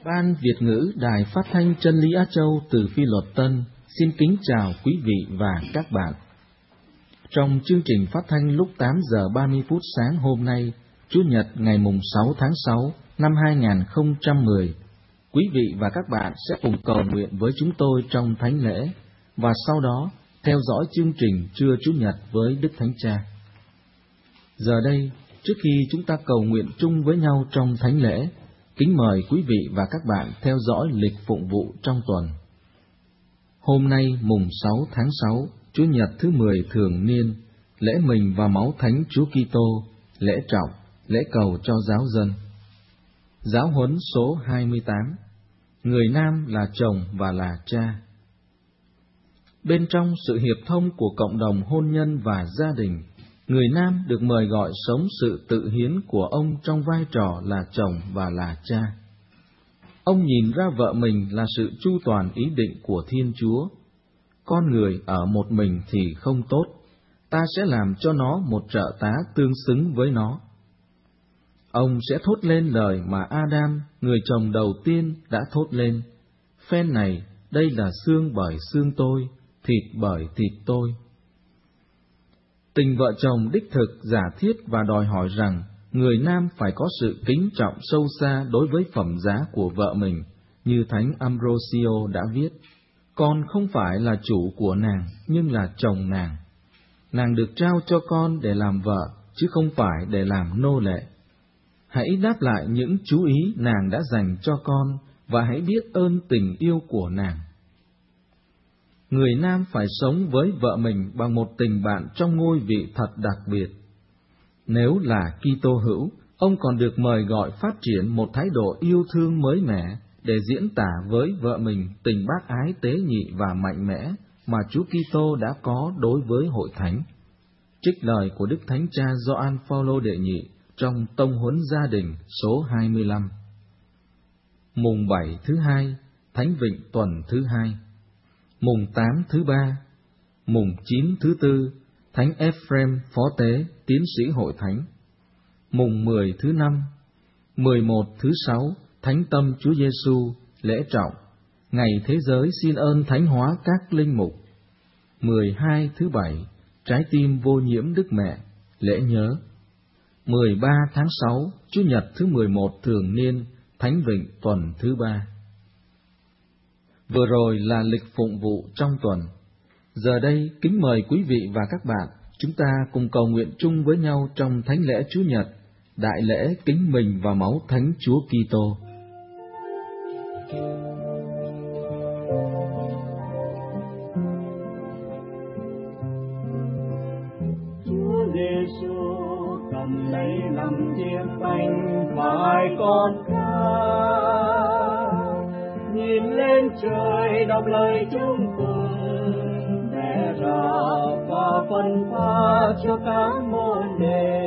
Ban Việt ngữ Đài Phát thanh Chân lý Á Châu từ Phi Luật Tân xin kính chào quý vị và các bạn. Trong chương trình phát thanh lúc 8 giờ 30 phút sáng hôm nay, Chủ nhật ngày mùng 6 tháng 6 năm 2010, quý vị và các bạn sẽ cùng cầu nguyện với chúng tôi trong thánh lễ và sau đó theo dõi chương trình Trưa Chủ nhật với Đức Thánh Cha. Giờ đây, trước khi chúng ta cầu nguyện chung với nhau trong thánh lễ, kính mời quý vị và các bạn theo dõi lịch phụng vụ trong tuần. Hôm nay mùng 6 tháng 6, Chủ nhật thứ 10 thường niên, lễ mình và máu Thánh Chúa Kitô, lễ trọng, lễ cầu cho giáo dân. Giáo huấn số 28, người nam là chồng và là cha. Bên trong sự hiệp thông của cộng đồng hôn nhân và gia đình, người nam được mời gọi sống sự tự hiến của ông trong vai trò là chồng và là cha. Ông nhìn ra vợ mình là sự chu toàn ý định của Thiên Chúa. Con người ở một mình thì không tốt, ta sẽ làm cho nó một trợ tá tương xứng với nó. Ông sẽ thốt lên lời mà Adam, người chồng đầu tiên, đã thốt lên: phen này, đây là xương bởi xương tôi, thịt bởi thịt tôi. Tình vợ chồng đích thực giả thiết và đòi hỏi rằng người nam phải có sự kính trọng sâu xa đối với phẩm giá của vợ mình, như Thánh Ambrosio đã viết: con không phải là chủ của nàng, nhưng là chồng nàng. Nàng được trao cho con để làm vợ, chứ không phải để làm nô lệ. Hãy đáp lại những chú ý nàng đã dành cho con, và hãy biết ơn tình yêu của nàng. Người nam phải sống với vợ mình bằng một tình bạn trong ngôi vị thật đặc biệt. Nếu là Kitô hữu, ông còn được mời gọi phát triển một thái độ yêu thương mới mẻ để diễn tả với vợ mình tình bác ái tế nhị và mạnh mẽ mà Chúa Kitô đã có đối với hội thánh. Trích lời của Đức Thánh Cha Gioan Phaolô đệ nhị trong Tông huấn gia đình số 25. Mùng 7 thứ hai, Thánh Vịnh tuần thứ 2. Mùng 8 thứ 3, mùng 9 thứ 4, Thánh Ephrem Phó Tế, Tiến sĩ Hội Thánh. Mùng 10 thứ 5, 11 thứ 6, Thánh Tâm Chúa Giêsu, lễ trọng, Ngày Thế giới xin ơn thánh hóa các linh mục. 12 thứ 7, Trái tim vô nhiễm Đức Mẹ, lễ nhớ. 13 tháng 6, Chủ nhật thứ 11 thường niên, Thánh Vịnh tuần thứ 3. Vừa rồi là lịch phụng vụ trong tuần. Giờ đây, kính mời quý vị và các bạn, chúng ta cùng cầu nguyện chung với nhau trong thánh lễ Chủ nhật, đại lễ kính mình và máu Thánh Chúa Kitô. Chúa Giêsu cầm lấy nắm chiếc bánh và hai con cá, nhìn lên trời đọc lời chúng cùng, vẽ ra và phân pha cho các môn đệ.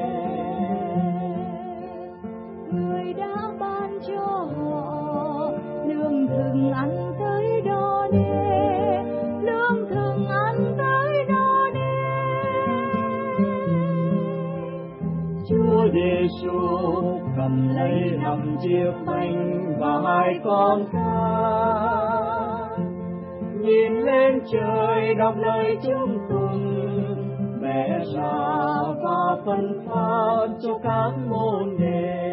Người đã ban cho họ lương thực ăn tới đó nê, lương thực ăn tới đó nê. Chúa Giêsu cầm lấy nắm chiếc bánh và hai con cá, nhìn lên trời đọc lời chúng cùng, vẽ ra và phân phát cho các môn đệ.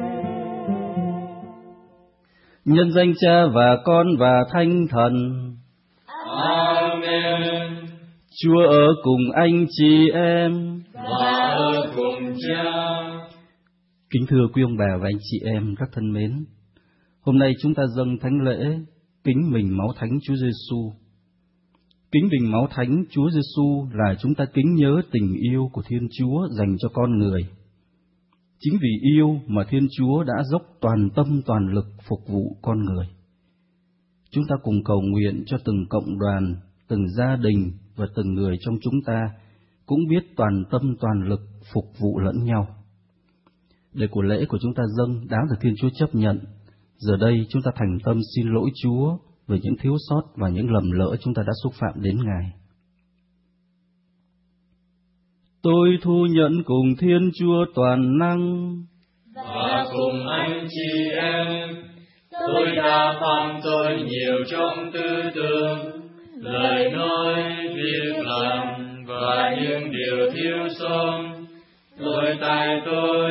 Nhân danh Cha và Con và Thánh Thần. Amen. Chúa ở cùng anh chị em Và ở cùng Cha. Kính thưa quý ông bà và anh chị em rất thân mến, hôm nay chúng ta dâng thánh lễ kính mình máu Thánh Chúa Giêsu. Kính mình máu Thánh Chúa Giêsu là chúng ta kính nhớ tình yêu của Thiên Chúa dành cho con người. Chính vì yêu mà Thiên Chúa đã dốc toàn tâm toàn lực phục vụ con người. Chúng ta cùng cầu nguyện cho từng cộng đoàn, từng gia đình và từng người trong chúng ta cũng biết toàn tâm toàn lực phục vụ lẫn nhau. Để của lễ của chúng ta dâng đáng được Thiên Chúa chấp nhận, giờ đây chúng ta thành tâm xin lỗi Chúa về những thiếu sót và những lầm lỡ chúng ta đã xúc phạm đến Ngài. Tôi thu nhận cùng Thiên Chúa toàn năng và cùng anh chị em Tôi đã phạm tội nhiều trong tư tưởng, lời nói, việc làm và những điều thiếu sót. Lỗi tại tôi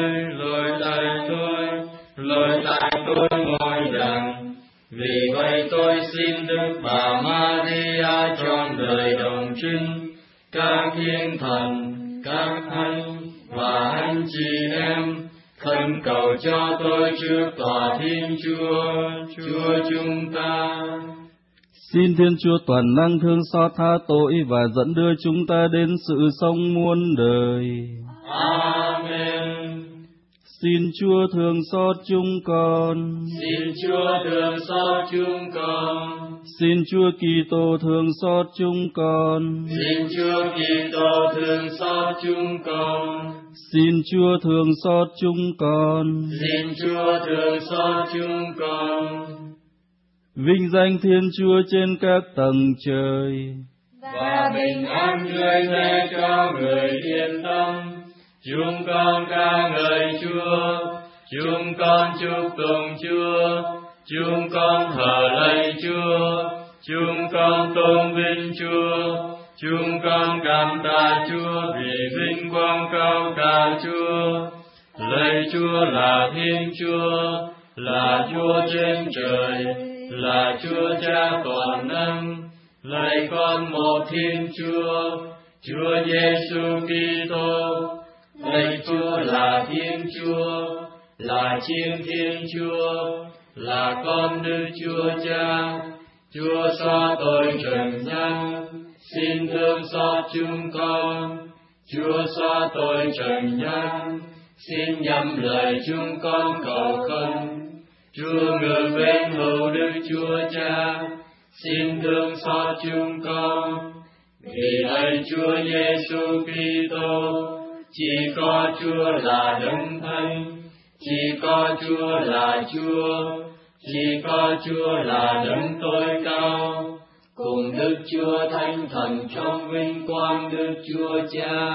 ngồi đằng. Vì vậy tôi xin Đức Bà Maria trọn đời đồng trinh, các thiên thần, các thánh và anh chị em khẩn cầu cho tôi trước tòa Thiên Chúa chúng ta. Xin Thiên Chúa toàn năng thương xót tha tội và dẫn đưa chúng ta đến sự sống muôn đời. Amen. Xin Chúa thương xót chúng con. Xin Chúa thương xót chúng con. Xin Chúa Kitô thương xót chúng con. Xin Chúa Kitô thương xót chúng con. Xin Chúa thương xót chúng con. Xin Chúa thương xót chúng con. Vinh danh Thiên Chúa trên các tầng trời, và bình an người thế cho người yên tâm. Chúng con ca ngợi Chúa, chúng con chúc tụng Chúa, chúng con thờ lạy Chúa, chúng con tôn vinh Chúa, chúng con cảm tạ Chúa vì vinh quang cao cả Chúa. Lạy Chúa là Thiên Chúa, là Chúa trên trời, là Chúa Cha toàn năng. Lạy con một Thiên Chúa, Chúa Giêsu Kitô. Lạy Chúa là Thiên Chúa, là Chiên Thiên Chúa, là con Đức Chúa Cha. Chúa xóa tội trần gian, xin thương xót chúng con. Chúa xóa tội trần gian, xin nhậm lời chúng con cầu khẩn. Chúa ngự bên hữu Đức Chúa Cha, xin thương xót chúng con. Vì lạy Chúa Giêsu Kitô, chỉ có Chúa là Đấng Thánh, chỉ có Chúa là Chúa, chỉ có Chúa là Đấng tối cao, cùng Đức Chúa Thánh Thần trong vinh quang Đức Chúa Cha.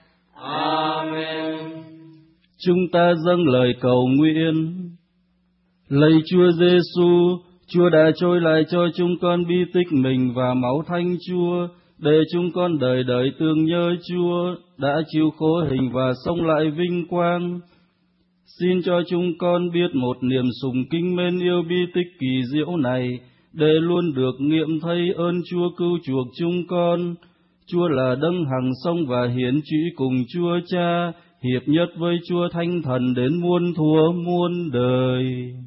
Amen. Chúng ta dâng lời cầu nguyện. Lạy Chúa Giêsu, Chúa đã trôi lại cho chúng con bi tích mình và máu Thánh Chúa, để chúng con đời đời tưởng nhớ Chúa đã chịu khổ hình và sống lại vinh quang. Xin cho chúng con biết một niềm sùng kính mến yêu bi tích kỳ diệu này, để luôn được nghiệm thấy ơn Chúa cứu chuộc chúng con. Chúa là Đấng hằng sống và hiển trị cùng Chúa Cha, hiệp nhất với Chúa Thánh Thần đến muôn thuở muôn đời.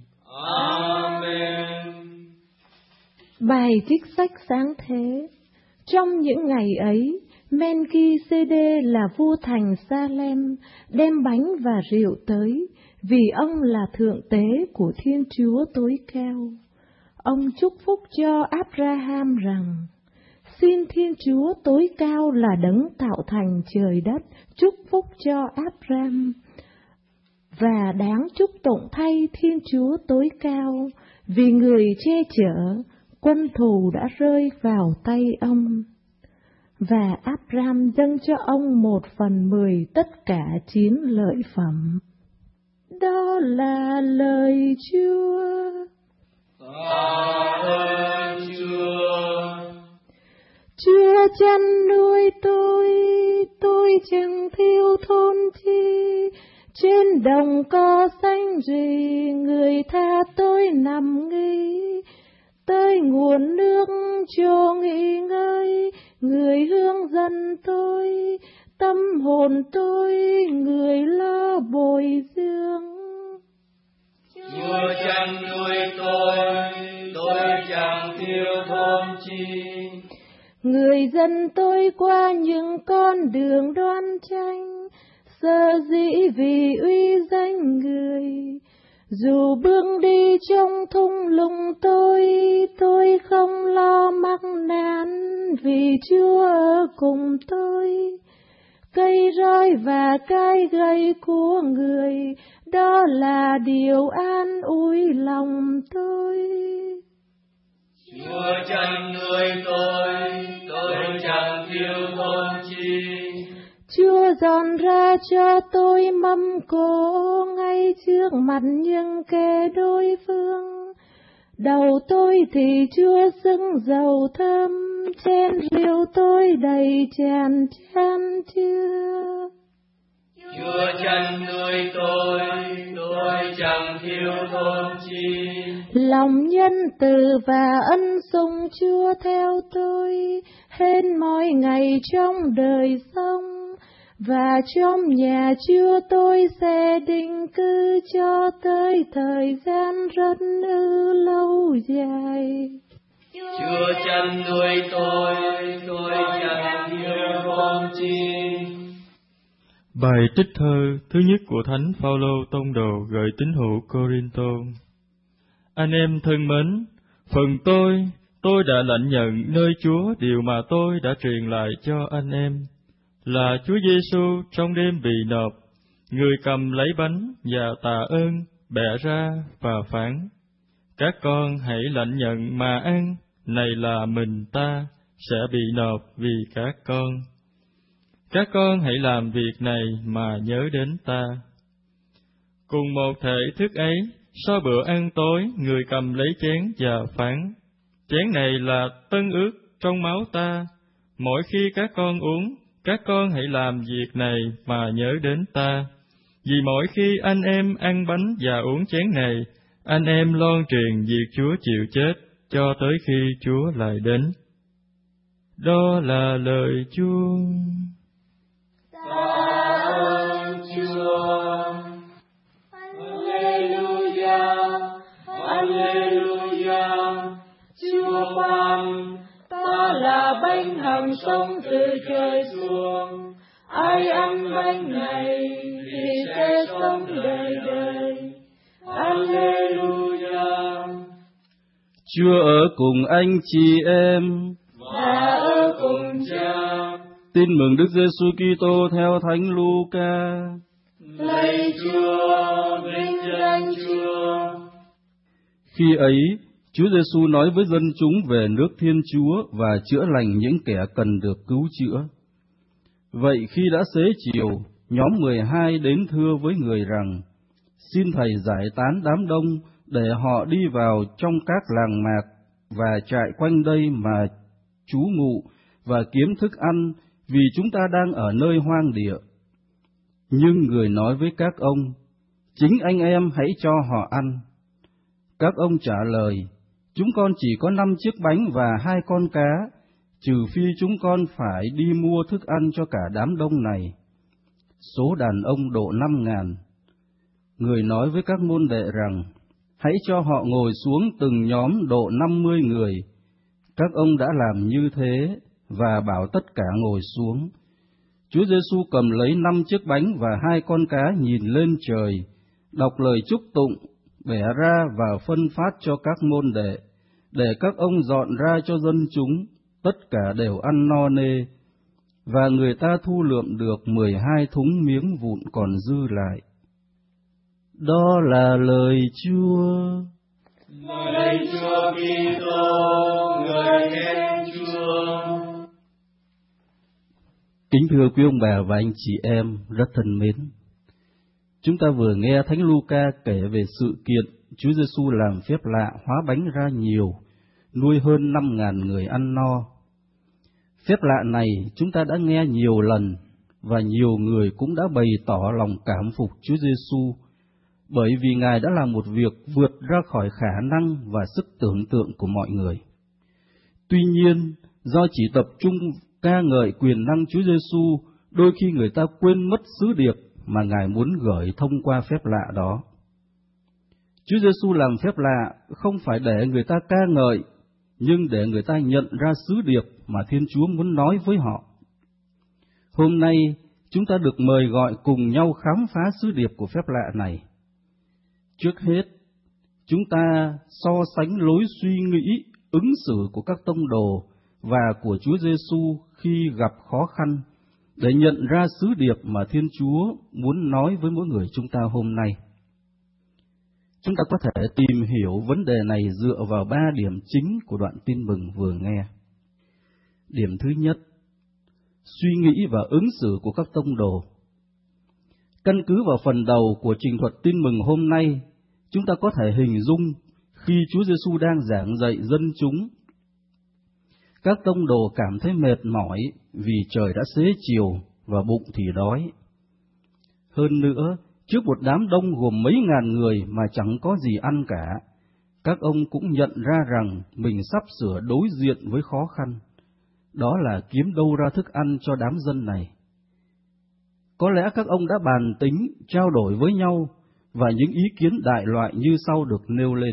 Amen. Bài trích sách Sáng Thế. Trong những ngày ấy, Melki-sê-đê là vua thành Sa-lem đem bánh và rượu tới, vì ông là thượng tế của Thiên Chúa tối cao. Ông chúc phúc cho Abraham rằng: Xin Thiên Chúa tối cao là Đấng tạo thành trời đất chúc phúc cho Abraham, và đáng chúc tụng thay Thiên Chúa tối cao, vì người che chở, quân thù đã rơi vào tay ông. Và Abraham dâng cho ông 1/10 tất cả 9 lợi phẩm. Đó là lời Chúa. Tạ ơn Chúa. Chúa chăn nuôi tôi chẳng thiếu thốn chi. Trên đồng cỏ xanh rì, người tha tôi nằm nghỉ. Tới nguồn nước cho nghỉ ngơi, người hướng dẫn tôi, tâm hồn tôi, người lo bồi dưỡng. Chúa chăn nuôi tôi chẳng thiếu thốn chi. Người dân tôi qua những con đường đoan chánh, sở dĩ vì uy danh người. Dù bước đi trong thung lũng tôi không lo mắc nan, vì Chúa ở cùng tôi. Cây roi và cái gậy của người, đó là điều an ủi lòng tôi. Chúa chăn nuôi tôi chẳng thiếu thốn chi. Chúa dọn ra cho tôi mâm cỗ ngay trước mặt những kẻ đối phương. Đầu tôi thì chưa xứng dầu thơm, chén rượu tôi đầy tràn chưa. Chúa chăn nuôi tôi chẳng thiếu thốn chi. Lòng nhân từ và ân sủng Chúa theo tôi hết mọi ngày trong đời sống, và trong nhà Chúa tôi sẽ định cư cho tới thời gian rất lâu dài. Chúa chăn nuôi tôi chẳng thiếu thốn chi. Bài trích thơ thứ nhất của Thánh Phaolô tông đồ gửi tín hữu Cô-rinh-tô. Anh em thân mến, phần tôi đã lãnh nhận nơi Chúa điều mà tôi đã truyền lại cho anh em, là Chúa Giêsu trong đêm bị nộp, người cầm lấy bánh và tạ ơn, bẻ ra và phán: Các con hãy lãnh nhận mà ăn, này là mình ta sẽ bị nộp vì các con. Các con hãy làm việc này mà nhớ đến ta. Cùng một thể thức ấy, sau bữa ăn tối, người cầm lấy chén và phán: Chén này là tân ước trong máu ta. Mỗi khi các con uống, các con hãy làm việc này mà nhớ đến ta. Vì mỗi khi anh em ăn bánh và uống chén này, anh em loan truyền việc Chúa chịu chết cho tới khi Chúa lại đến. Đó là lời Chúa. Ơn Chúa. Alleluia, Alleluia. Chúa ban, ta là bánh hằng sống từ trời xuống. Ai ăn bánh này thì sẽ sống đời đời. Alleluia. Chúa ở cùng anh chị em và ở cùng Cha. Tin mừng Đức Giêsu Kitô theo Thánh Luca. Lạy Chúa, vinh danh Chúa. Khi ấy, Chúa Giêsu nói với dân chúng về nước Thiên Chúa và chữa lành những kẻ cần được cứu chữa. Vậy khi đã xế chiều, nhóm 12 đến thưa với người rằng: Xin Thầy giải tán đám đông để họ đi vào trong các làng mạc và trại quanh đây mà trú ngụ và kiếm thức ăn, vì chúng ta đang ở nơi hoang địa. Nhưng người nói với các ông: Chính anh em hãy cho họ ăn. Các ông trả lời: Chúng con chỉ có 5 chiếc bánh và 2 con cá, trừ phi chúng con phải đi mua thức ăn cho cả đám đông này. Số đàn ông độ 5.000. Người nói với các môn đệ rằng: Hãy cho họ ngồi xuống từng nhóm độ 50 người. Các ông đã làm như thế và bảo tất cả ngồi xuống. Chúa Giêsu cầm lấy 5 chiếc bánh và 2 con cá, nhìn lên trời, đọc lời chúc tụng, bẻ ra và phân phát cho các môn đệ, để các ông dọn ra cho dân chúng. Tất cả đều ăn no nê, và người ta thu lượm được 12 thúng miếng vụn còn dư lại. Đó là lời Chúa. Lạy Chúa Kitô, ngợi khen Chúa. Kính thưa quý ông bà và anh chị em rất thân mến, chúng ta vừa nghe Thánh Luca kể về sự kiện Chúa Giêsu làm phép lạ hóa bánh ra nhiều, nuôi hơn 5.000 người ăn no. Phép lạ này chúng ta đã nghe nhiều lần, và nhiều người cũng đã bày tỏ lòng cảm phục Chúa Giêsu, bởi vì Ngài đã làm một việc vượt ra khỏi khả năng và sức tưởng tượng của mọi người. Tuy nhiên, do chỉ tập trung ca ngợi quyền năng Chúa Giêsu, đôi khi người ta quên mất sứ điệp mà Ngài muốn gửi thông qua phép lạ đó. Chúa Giêsu làm phép lạ không phải để người ta ca ngợi, nhưng để người ta nhận ra sứ điệp mà Thiên Chúa muốn nói với họ. Hôm nay, chúng ta được mời gọi cùng nhau khám phá sứ điệp của phép lạ này. Trước hết, chúng ta so sánh lối suy nghĩ, ứng xử của các tông đồ và của Chúa Giêsu khi gặp khó khăn, để nhận ra sứ điệp mà Thiên Chúa muốn nói với mỗi người chúng ta hôm nay. Chúng ta có thể tìm hiểu vấn đề này dựa vào 3 điểm chính của đoạn tin mừng vừa nghe. Điểm thứ nhất, suy nghĩ và ứng xử của các tông đồ. Căn cứ vào phần đầu của trình thuật tin mừng hôm nay, chúng ta có thể hình dung khi Chúa Giêsu đang giảng dạy dân chúng, các tông đồ cảm thấy mệt mỏi vì trời đã xế chiều và bụng thì đói. Hơn nữa, trước một đám đông gồm mấy ngàn người mà chẳng có gì ăn cả, các ông cũng nhận ra rằng mình sắp sửa đối diện với khó khăn, đó là kiếm đâu ra thức ăn cho đám dân này. Có lẽ các ông đã bàn tính, trao đổi với nhau, và những ý kiến đại loại như sau được nêu lên.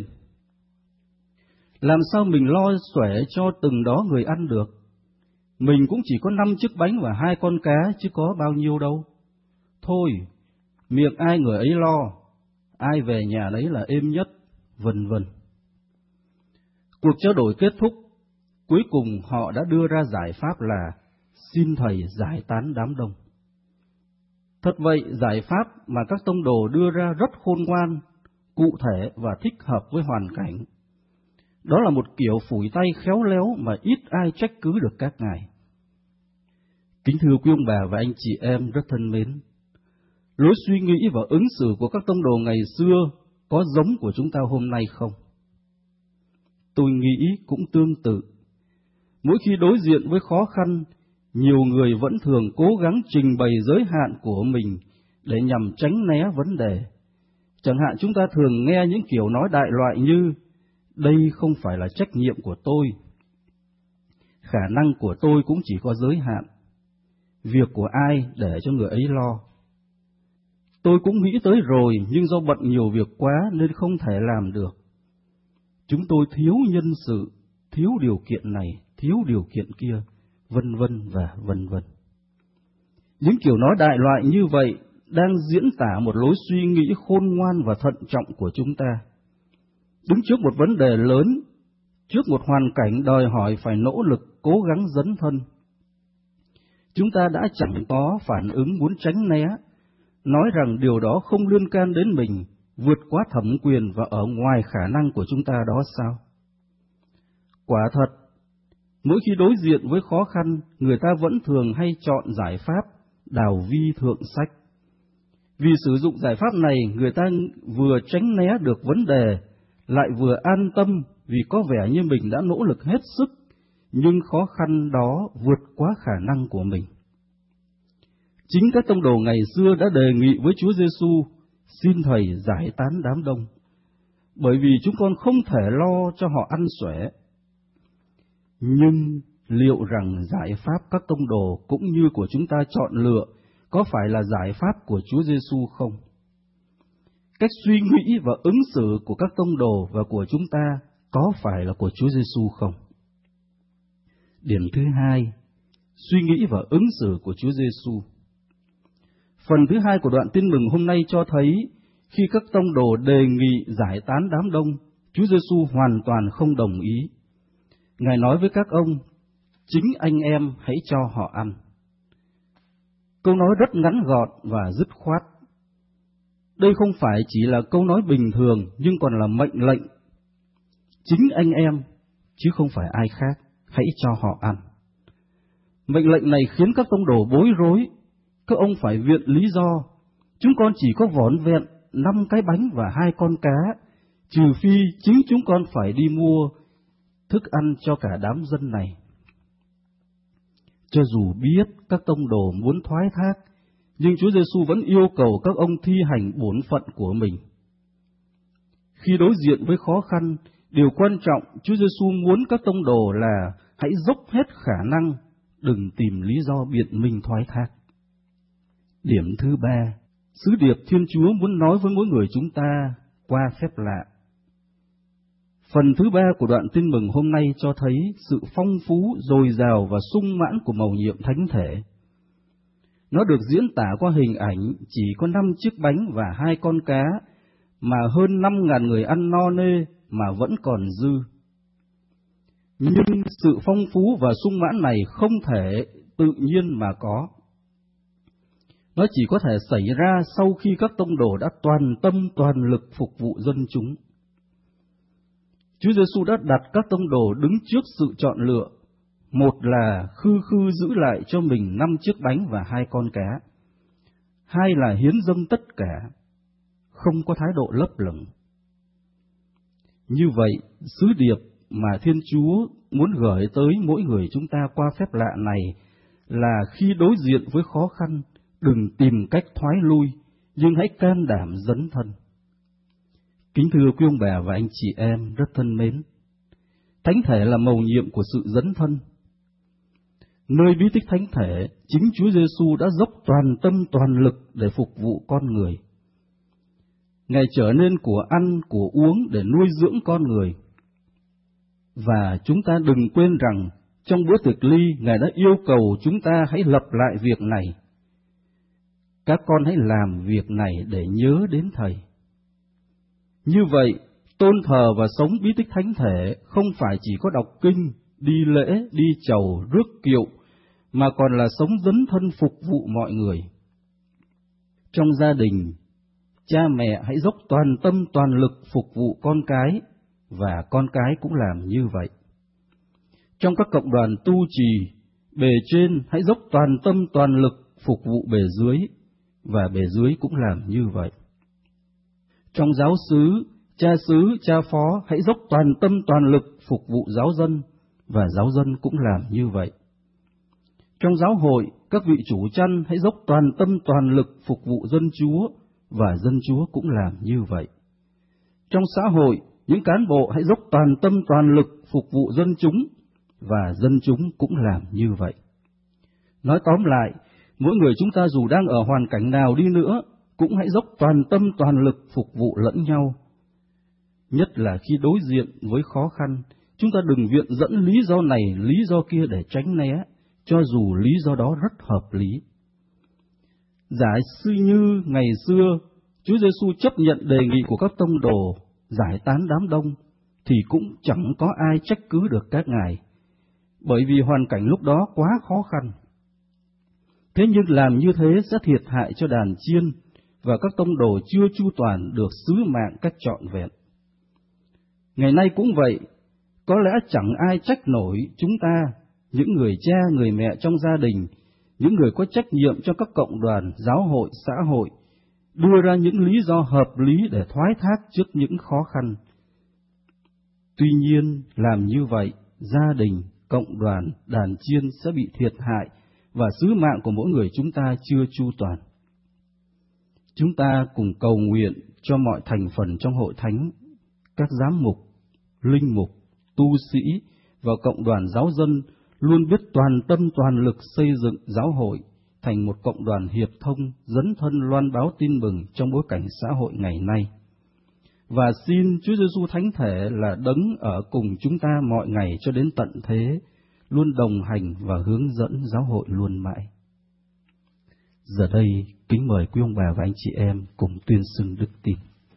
Làm sao mình lo xuể cho từng đó người ăn được? Mình cũng chỉ có 5 chiếc bánh và 2 con cá, chứ có bao nhiêu đâu. Thôi, miệng ai người ấy lo, ai về nhà đấy là êm nhất, vân vân. Cuộc trao đổi kết thúc, cuối cùng họ đã đưa ra giải pháp là xin Thầy giải tán đám đông. Thật vậy, giải pháp mà các tông đồ đưa ra rất khôn ngoan, cụ thể và thích hợp với hoàn cảnh. Đó là một kiểu phủi tay khéo léo mà ít ai trách cứ được các ngài. Kính thưa quý ông bà và anh chị em rất thân mến, lối suy nghĩ và ứng xử của các tông đồ ngày xưa có giống của chúng ta hôm nay không? Tôi nghĩ cũng tương tự. Mỗi khi đối diện với khó khăn, nhiều người vẫn thường cố gắng trình bày giới hạn của mình để nhằm tránh né vấn đề. Chẳng hạn chúng ta thường nghe những kiểu nói đại loại như, đây không phải là trách nhiệm của tôi, khả năng của tôi cũng chỉ có giới hạn, việc của ai để cho người ấy lo. Tôi cũng nghĩ tới rồi, nhưng do bận nhiều việc quá nên không thể làm được. Chúng tôi thiếu nhân sự, thiếu điều kiện này, thiếu điều kiện kia, vân vân và vân vân. Những kiểu nói đại loại như vậy đang diễn tả một lối suy nghĩ khôn ngoan và thận trọng của chúng ta. Đứng trước một vấn đề lớn, trước một hoàn cảnh đòi hỏi phải nỗ lực cố gắng dấn thân, chúng ta đã chẳng có phản ứng muốn tránh né, nói rằng điều đó không liên can đến mình, vượt quá thẩm quyền và ở ngoài khả năng của chúng ta đó sao? Quả thật, mỗi khi đối diện với khó khăn, người ta vẫn thường hay chọn giải pháp đào vi thượng sách. Vì sử dụng giải pháp này, người ta vừa tránh né được vấn đề, lại vừa an tâm vì có vẻ như mình đã nỗ lực hết sức, nhưng khó khăn đó vượt quá khả năng của mình. Chính các tông đồ ngày xưa đã đề nghị với Chúa Giêsu, xin Thầy giải tán đám đông, bởi vì chúng con không thể lo cho họ ăn xuể. Nhưng liệu rằng giải pháp các tông đồ cũng như của chúng ta chọn lựa có phải là giải pháp của Chúa Giêsu không? Cách suy nghĩ và ứng xử của các tông đồ và của chúng ta có phải là của Chúa Giêsu không? Điểm thứ hai, suy nghĩ và ứng xử của Chúa Giêsu. Phần thứ hai của đoạn tin mừng hôm nay cho thấy, khi các tông đồ đề nghị giải tán đám đông, Chúa Giêsu hoàn toàn không đồng ý. Ngài nói với các ông, chính anh em hãy cho họ ăn. Câu nói rất ngắn gọn và dứt khoát. Đây không phải chỉ là câu nói bình thường, nhưng còn là mệnh lệnh. Chính anh em, chứ không phải ai khác, hãy cho họ ăn. Mệnh lệnh này khiến các tông đồ bối rối. Các ông phải viện lý do, chúng con chỉ có vỏn vẹn 5 cái bánh và 2 con cá, trừ phi chính chúng con phải đi mua thức ăn cho cả đám dân này. Cho dù biết các tông đồ muốn thoái thác, nhưng Chúa Giêsu vẫn yêu cầu các ông thi hành bổn phận của mình. Khi đối diện với khó khăn, điều quan trọng Chúa Giêsu muốn các tông đồ là hãy dốc hết khả năng, đừng tìm lý do biện minh thoái thác. Điểm thứ ba, sứ điệp Thiên Chúa muốn nói với mỗi người chúng ta qua phép lạ. Phần thứ ba của đoạn tin mừng hôm nay cho thấy sự phong phú, dồi dào và sung mãn của mầu nhiệm thánh thể. Nó được diễn tả qua hình ảnh chỉ có 5 chiếc bánh và 2 con cá, mà hơn 5.000 người ăn no nê mà vẫn còn dư. Nhưng sự phong phú và sung mãn này không thể tự nhiên mà có. Nó chỉ có thể xảy ra sau khi các tông đồ đã toàn tâm toàn lực phục vụ dân chúng. Chúa Giêsu đã đặt các tông đồ đứng trước sự chọn lựa, một là khư khư giữ lại cho mình 5 chiếc bánh và 2 con cá, hai là hiến dâng tất cả, không có thái độ lấp lửng. Như vậy, sứ điệp mà Thiên Chúa muốn gửi tới mỗi người chúng ta qua phép lạ này là khi đối diện với khó khăn, đừng tìm cách thoái lui, nhưng hãy can đảm dấn thân. Kính thưa quý ông bà và anh chị em rất thân mến, Thánh thể là mầu nhiệm của sự dấn thân. Nơi bí tích Thánh thể, chính Chúa Giêsu đã dốc toàn tâm toàn lực để phục vụ con người. Ngài trở nên của ăn, của uống để nuôi dưỡng con người. Và chúng ta đừng quên rằng, trong bữa tiệc ly, Ngài đã yêu cầu chúng ta hãy lập lại việc này. Các con hãy làm việc này để nhớ đến Thầy. Như vậy, tôn thờ và sống bí tích Thánh thể không phải chỉ có đọc kinh, đi lễ, đi chầu, rước kiệu, mà còn là sống dấn thân phục vụ mọi người. Trong gia đình, cha mẹ hãy dốc toàn tâm toàn lực phục vụ con cái, và con cái cũng làm như vậy. Trong các cộng đoàn tu trì, bề trên hãy dốc toàn tâm toàn lực phục vụ bề dưới, và bề dưới cũng làm như vậy. Trong giáo xứ, cha phó hãy dốc toàn tâm toàn lực phục vụ giáo dân, và giáo dân cũng làm như vậy. Trong giáo hội, các vị chủ chăn hãy dốc toàn tâm toàn lực phục vụ dân Chúa, và dân Chúa cũng làm như vậy. Trong xã hội, những cán bộ hãy dốc toàn tâm toàn lực phục vụ dân chúng, và dân chúng cũng làm như vậy. Nói tóm lại, mỗi người chúng ta dù đang ở hoàn cảnh nào đi nữa, cũng hãy dốc toàn tâm toàn lực phục vụ lẫn nhau. Nhất là khi đối diện với khó khăn, chúng ta đừng viện dẫn lý do này, lý do kia để tránh né, cho dù lý do đó rất hợp lý. Giả sử như ngày xưa, Chúa Giêsu chấp nhận đề nghị của các tông đồ giải tán đám đông, thì cũng chẳng có ai trách cứ được các ngài, bởi vì hoàn cảnh lúc đó quá khó khăn. Thế nhưng làm như thế sẽ thiệt hại cho đàn chiên, và các tông đồ chưa chu toàn được sứ mạng cách trọn vẹn. Ngày nay cũng vậy, có lẽ chẳng ai trách nổi chúng ta, những người cha, người mẹ trong gia đình, những người có trách nhiệm cho các cộng đoàn, giáo hội, xã hội, đưa ra những lý do hợp lý để thoái thác trước những khó khăn. Tuy nhiên, làm như vậy, gia đình, cộng đoàn, đàn chiên sẽ bị thiệt hại, và sứ mạng của mỗi người chúng ta chưa chu toàn. Chúng ta cùng cầu nguyện cho mọi thành phần trong hội thánh, các giám mục, linh mục, tu sĩ và cộng đoàn giáo dân luôn biết toàn tâm toàn lực xây dựng giáo hội thành một cộng đoàn hiệp thông, dấn thân loan báo tin mừng trong bối cảnh xã hội ngày nay. Và xin Chúa Giêsu Thánh Thể là đấng ở cùng chúng ta mọi ngày cho đến tận thế, luôn đồng hành và hướng dẫn giáo hội luôn mãi. Giờ đây, kính mời quý ông bà và anh chị em cùng tuyên xưng đức tin.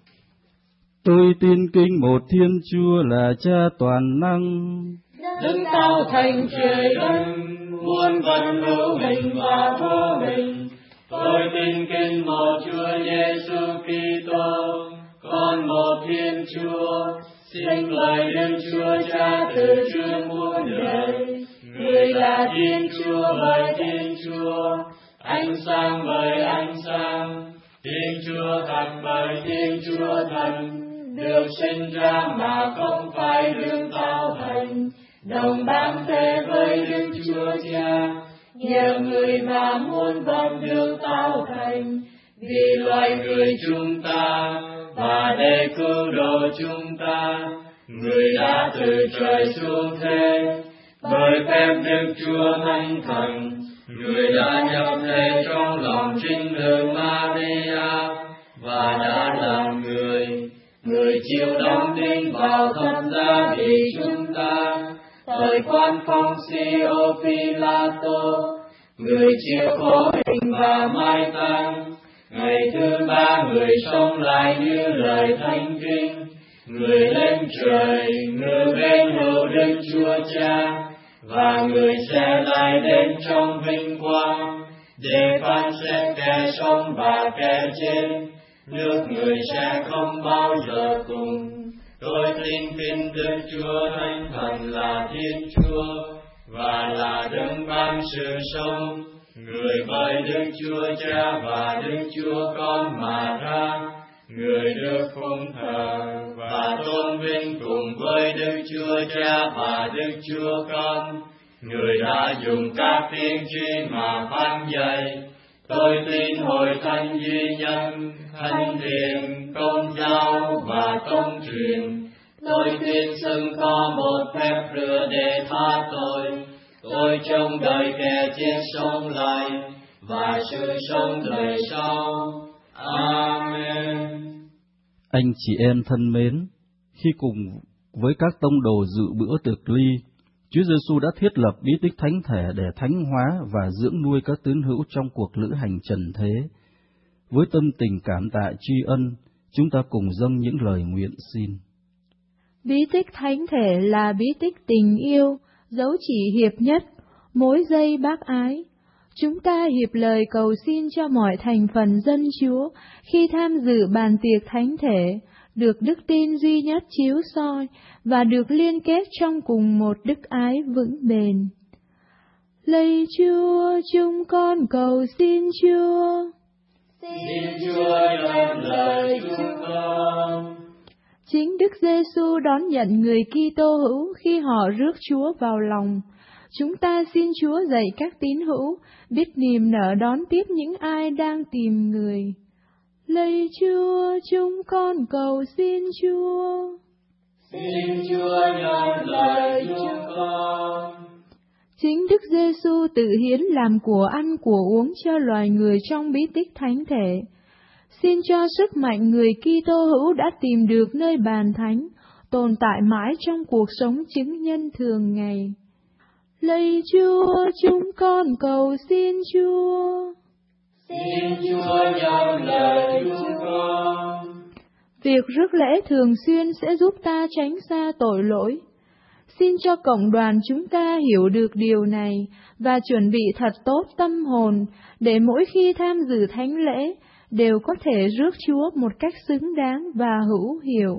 Tôi tin kính một Thiên Chúa là Cha toàn năng, Đấng tạo thành trời đất, muôn vật hữu hình và vô hình. Tôi tin kính một Chúa Giêsu Kitô, con một Thiên Chúa, sinh lời Đức Chúa Cha từ trước muôn đời. Người là Thiên Chúa bởi Thiên Chúa, ánh sáng bởi ánh sáng, Thiên Chúa thật bởi Thiên Chúa thần, được sinh ra mà không phải được tạo thành, đồng bám thế với Đức Chúa Cha, nhờ người mà muôn vật được tạo thành, vì loài người chúng ta và để cứu độ chúng ta, người đã từ trời xuống thế, bởi phép Đức Chúa Thánh Thần, người đã nhập thể trong lòng trinh nữ Maria và đã làm người. Người chịu đóng đinh vào thập giá vì chúng ta, thời quan Phong Siêu Phi-la-tô, người chịu khổ hình và mai táng. Ngày thứ ba người sống lại như lời Thánh Kinh, người lên trời, ngự bên hữu Đức Chúa Cha, và người sẽ lại đến trong vinh quang để phán xét kẻ sống và kẻ chết. Nước người sẽ không bao giờ cùng. Tôi tin kính Đức Chúa Thánh Thần là Thiên Chúa và là đấng ban sự sống, người bởi Đức Chúa Cha và Đức Chúa Con mà ra, người được phụng thờ và và tôn vinh cùng với Đức Chúa Cha và Đức Chúa Con. Người đã dùng các tiên tri mà phán dạy. Tôi tin hội thánh duy nhân, thánh thiện, công giáo và công truyền. Tôi tin xưng có một phép rửa để tha tội. Tôi trông đợi kẻ chết sống lại và sự sống đời sau. Amen. Anh chị em thân mến, khi cùng với các tông đồ dự bữa tiệc ly, Chúa Giêsu đã thiết lập bí tích thánh thể để thánh hóa và dưỡng nuôi các tín hữu trong cuộc lữ hành trần thế. Với tâm tình cảm tạ tri ân, chúng ta cùng dâng những lời nguyện xin. Bí tích thánh thể là bí tích tình yêu, dấu chỉ hiệp nhất, mối dây bác ái. Chúng ta hiệp lời cầu xin cho mọi thành phần dân Chúa khi tham dự bàn tiệc thánh thể, được đức tin duy nhất chiếu soi và được liên kết trong cùng một đức ái vững bền. Lạy Chúa, chúng con cầu xin Chúa. Xin Chúa nhận lời chúng con. Chính Đức Giêsu đón nhận người Kitô hữu khi họ rước Chúa vào lòng. Chúng ta xin Chúa dạy các tín hữu biết niềm nở đón tiếp những ai đang tìm người. Lạy Chúa, chúng con cầu xin Chúa. Xin Chúa nhận lời chúng con. Chính Đức Giêsu tự hiến làm của ăn của uống cho loài người trong bí tích thánh thể. Xin cho sức mạnh người Kitô hữu đã tìm được nơi bàn thánh, tồn tại mãi trong cuộc sống chứng nhân thường ngày. Lạy Chúa, chúng con cầu xin Chúa. Xin Chúa nhận lời chúng con. Việc rước lễ thường xuyên sẽ giúp ta tránh xa tội lỗi. Xin cho cộng đoàn chúng ta hiểu được điều này và chuẩn bị thật tốt tâm hồn để mỗi khi tham dự thánh lễ đều có thể rước Chúa một cách xứng đáng và hữu hiệu.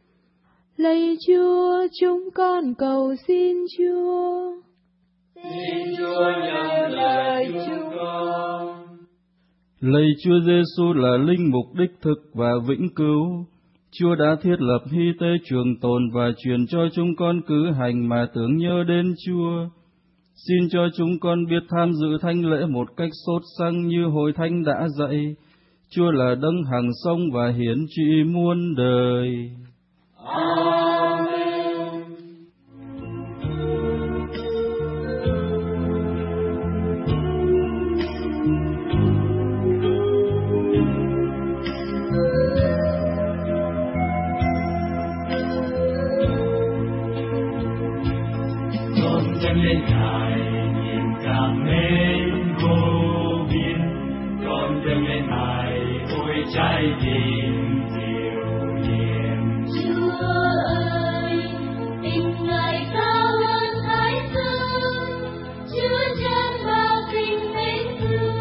Lạy Chúa, chúng con cầu xin Chúa. Xin Chúa nhận lời chúng con. Lạy Chúa Giêsu là linh mục đích thực và vĩnh cửu, Chúa đã thiết lập hy tế trường tồn và truyền cho chúng con cử hành mà tưởng nhớ đến Chúa. Xin cho chúng con biết tham dự thánh lễ một cách sốt sắng như hội thánh đã dạy. Chúa là đấng hằng sống và hiển trị muôn đời. Amen. Con dâng lên Ngài niềm cảm mến vô biên, con dâng lên Ngài ôi trái tim diệu hiền. Chúa ơi, tình Ngài cao hơn thái dương, chứa chan bao tình mến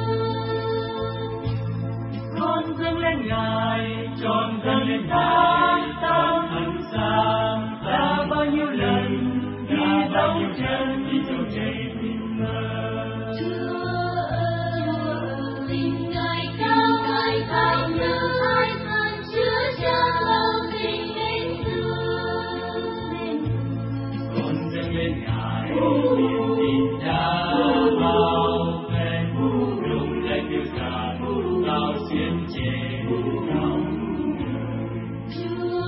thương. Con dâng lên Ngài, con dâng lên Ngài, ta hằng sang ta bao nhiêu lần, đã bao nhiêu chân đi dấu chảy tình mơ. Chúa ơi, tình Ngài cao như thái dương, chứa chan bao tình mến thương. Con dâng lên Ngài, niềm tin đã bao phen, đúng lên tiêu sản, bao xiên chế lòng người. Chúa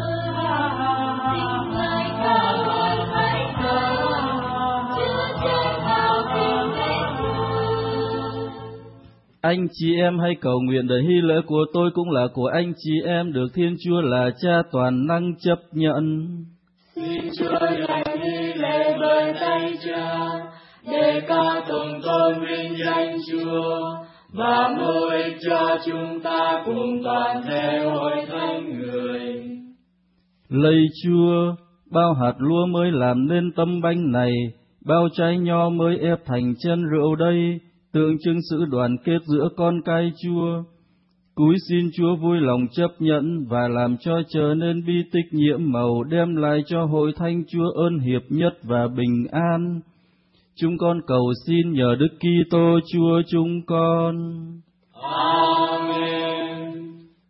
ơi, tình Ngài cao hơn thái dương, chứa chan bao tình mến thương. Anh chị em hãy cầu nguyện để hy lễ của tôi cũng là của anh chị em được Thiên Chúa là Cha toàn năng chấp nhận. Xin Chúa nhận hy lễ bởi tay Cha, để ca tụng tôn vinh danh Chúa, và mưu ích cho chúng ta cùng toàn thể hội thánh người. Lạy Chúa, bao hạt lúa mới làm nên tấm bánh này, bao trái nho mới ép thành chén rượu đây, tượng trưng sự đoàn kết giữa con cái Chúa. Cúi xin Chúa vui lòng chấp nhận và làm cho trở nên bi tích nhiễm màu, đem lại cho hội thánh Chúa ơn hiệp nhất và bình an. Chúng con cầu xin nhờ Đức Kitô Chúa chúng con. Amen.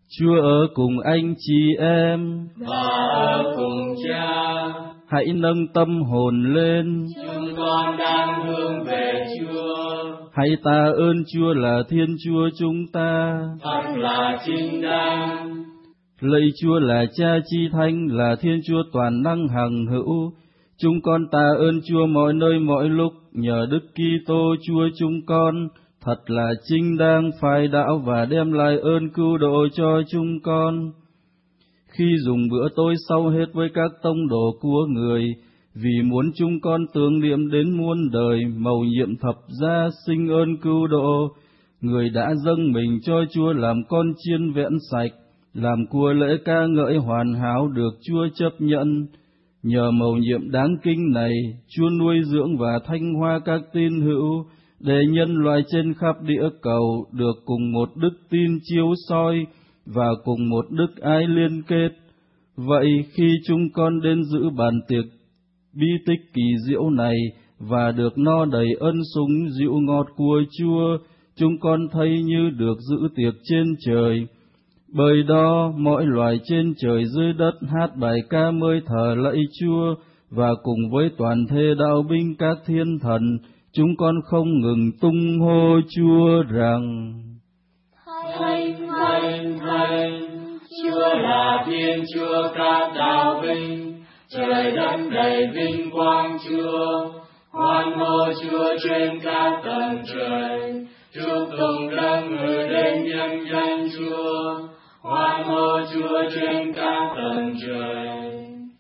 Chúa ở cùng anh chị em và ở cùng Cha. Hãy nâng tâm hồn lên, Chúng con đang hướng về Chúa. hãy tạ ơn Chúa là Thiên Chúa chúng ta. Thật là chính đáng. Lạy Chúa là Cha chi thánh, là Thiên Chúa toàn năng hằng hữu. Chúng con tạ ơn Chúa mọi nơi mọi lúc, nhờ Đức Kitô Chúa chúng con, thật là chính đáng phải đạo và đem lại ơn cứu độ cho chúng con. Khi dùng bữa tối sau hết với các tông đồ của người, vì muốn chúng con tưởng niệm đến muôn đời mầu nhiệm thập giá sinh ơn cứu độ, người đã dâng mình cho Chúa làm con chiên vẹn sạch, làm của lễ ca ngợi hoàn hảo được Chúa chấp nhận. Nhờ mầu nhiệm đáng kinh này, Chúa nuôi dưỡng và thanh hoa các tín hữu, để nhân loại trên khắp địa cầu được cùng một đức tin chiếu soi và cùng một đức ái liên kết. Vậy khi chúng con đến giữ bàn tiệc bi tích kỳ diệu này và được no đầy ân sủng dịu ngọt của Chúa, chúng con thấy như được giữ tiệc trên trời. Bởi đó, mỗi loài trên trời dưới đất hát bài ca mới thờ lạy Chúa, và cùng với toàn thể đạo binh các thiên thần, chúng con không ngừng tung hô Chúa rằng: Thánh, thánh, thánh, Chúa là Thiên Chúa các đạo binh, trời đất đầy vinh quang Chúa. Hoan hô Chúa trên các tầng trời, chúc tụng đấng ngự đến nhân danh Chúa. Hoan hô Chúa trên các tầng trời.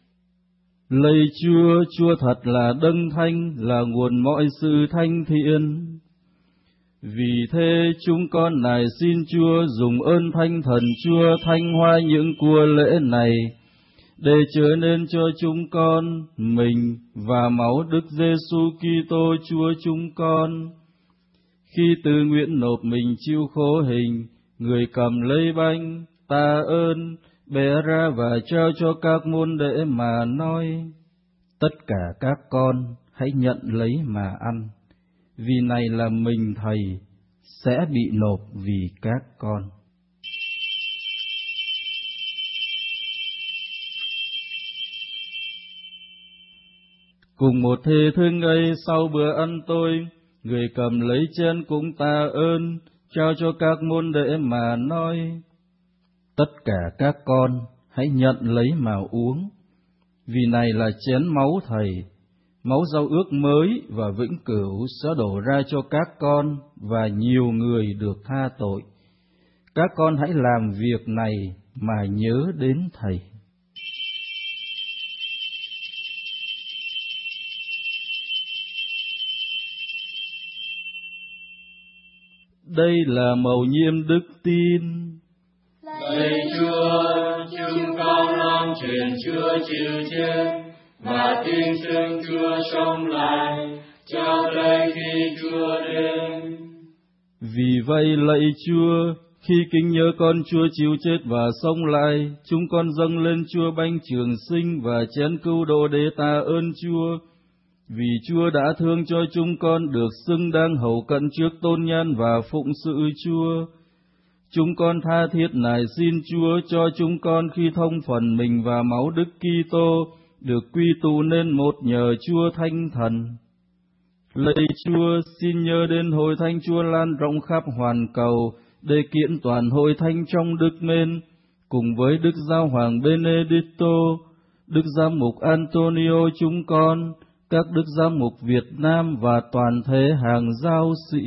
Lạy Chúa, Chúa thật là đấng thánh, là nguồn mọi sự thanh thiện. Vì thế chúng con nài xin Chúa dùng ơn Thánh Thần Chúa thanh hoa những của lễ này, để trở nên cho chúng con mình và máu Đức Giêsu Kitô Chúa chúng con. Khi tự nguyện nộp mình chịu khổ hình, người cầm lấy bánh, tạ ơn, bẻ ra và trao cho các môn đệ mà nói: Tất cả các con hãy nhận lấy mà ăn, vì này là mình Thầy sẽ bị nộp vì các con. Cùng một thế thương ấy, sau bữa ăn tôi, người cầm lấy chén cũng tạ ơn, trao cho các môn đệ mà nói: Tất cả các con hãy nhận lấy mà uống, vì này là chén máu Thầy, máu giao ước mới và vĩnh cửu sẽ đổ ra cho các con và nhiều người được tha tội. Các con hãy làm việc này mà nhớ đến Thầy. Đây là mầu nhiệm đức tin. Lạy Chúa, chúng con loan truyền Chúa chịu chết và tin xưng Chúa sống lại cho tới khi Chúa đến. Vì vậy lạy Chúa, khi kính nhớ con Chúa chịu chết và sống lại, chúng con dâng lên Chúa bánh trường sinh và chén cứu độ để tạ ơn Chúa. Vì Chúa đã thương cho chúng con được xứng đáng hầu cận trước tôn nhan và phụng sự Chúa. Chúng con tha thiết nài xin Chúa cho chúng con khi thông phần mình và máu Đức Kitô được quy tụ nên một nhờ Chúa Thánh Thần. Lạy Chúa, xin nhớ đến hội thánh Chúa lan rộng khắp hoàn cầu để kiện toàn hội thánh trong đức mến, cùng với Đức Giáo Hoàng Benedicto, Đức Giám mục Antonio chúng con, các Đức Giám mục Việt Nam và toàn thể hàng giáo sĩ.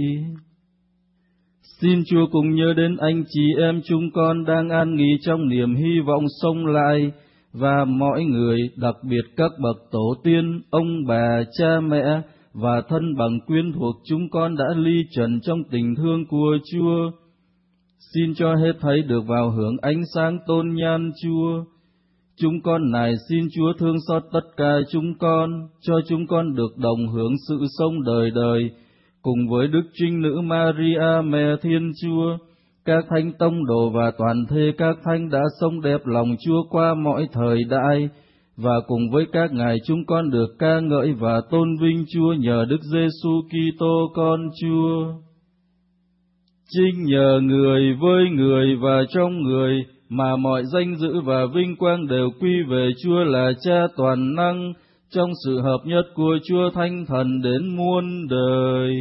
Xin Chúa cùng nhớ đến anh chị em chúng con đang an nghỉ trong niềm hy vọng sống lại, và mọi người, đặc biệt các bậc tổ tiên, ông bà, cha mẹ và thân bằng quyến thuộc chúng con đã ly trần trong tình thương của Chúa. Xin cho hết thảy được vào hưởng ánh sáng tôn nhan Chúa. Chúng con nài xin Chúa thương xót tất cả chúng con, cho chúng con được đồng hưởng sự sống đời đời, cùng với Đức Trinh Nữ Maria Mẹ Thiên Chúa, các thánh tông đồ và toàn thể các thánh đã sống đẹp lòng Chúa qua mọi thời đại, và cùng với các ngài chúng con được ca ngợi và tôn vinh Chúa nhờ Đức Giêsu Kitô con Chúa. Chính nhờ người với người và trong người mà mọi danh dự và vinh quang đều quy về Chúa là Cha toàn năng, trong sự hợp nhất của Chúa Thánh Thần đến muôn đời.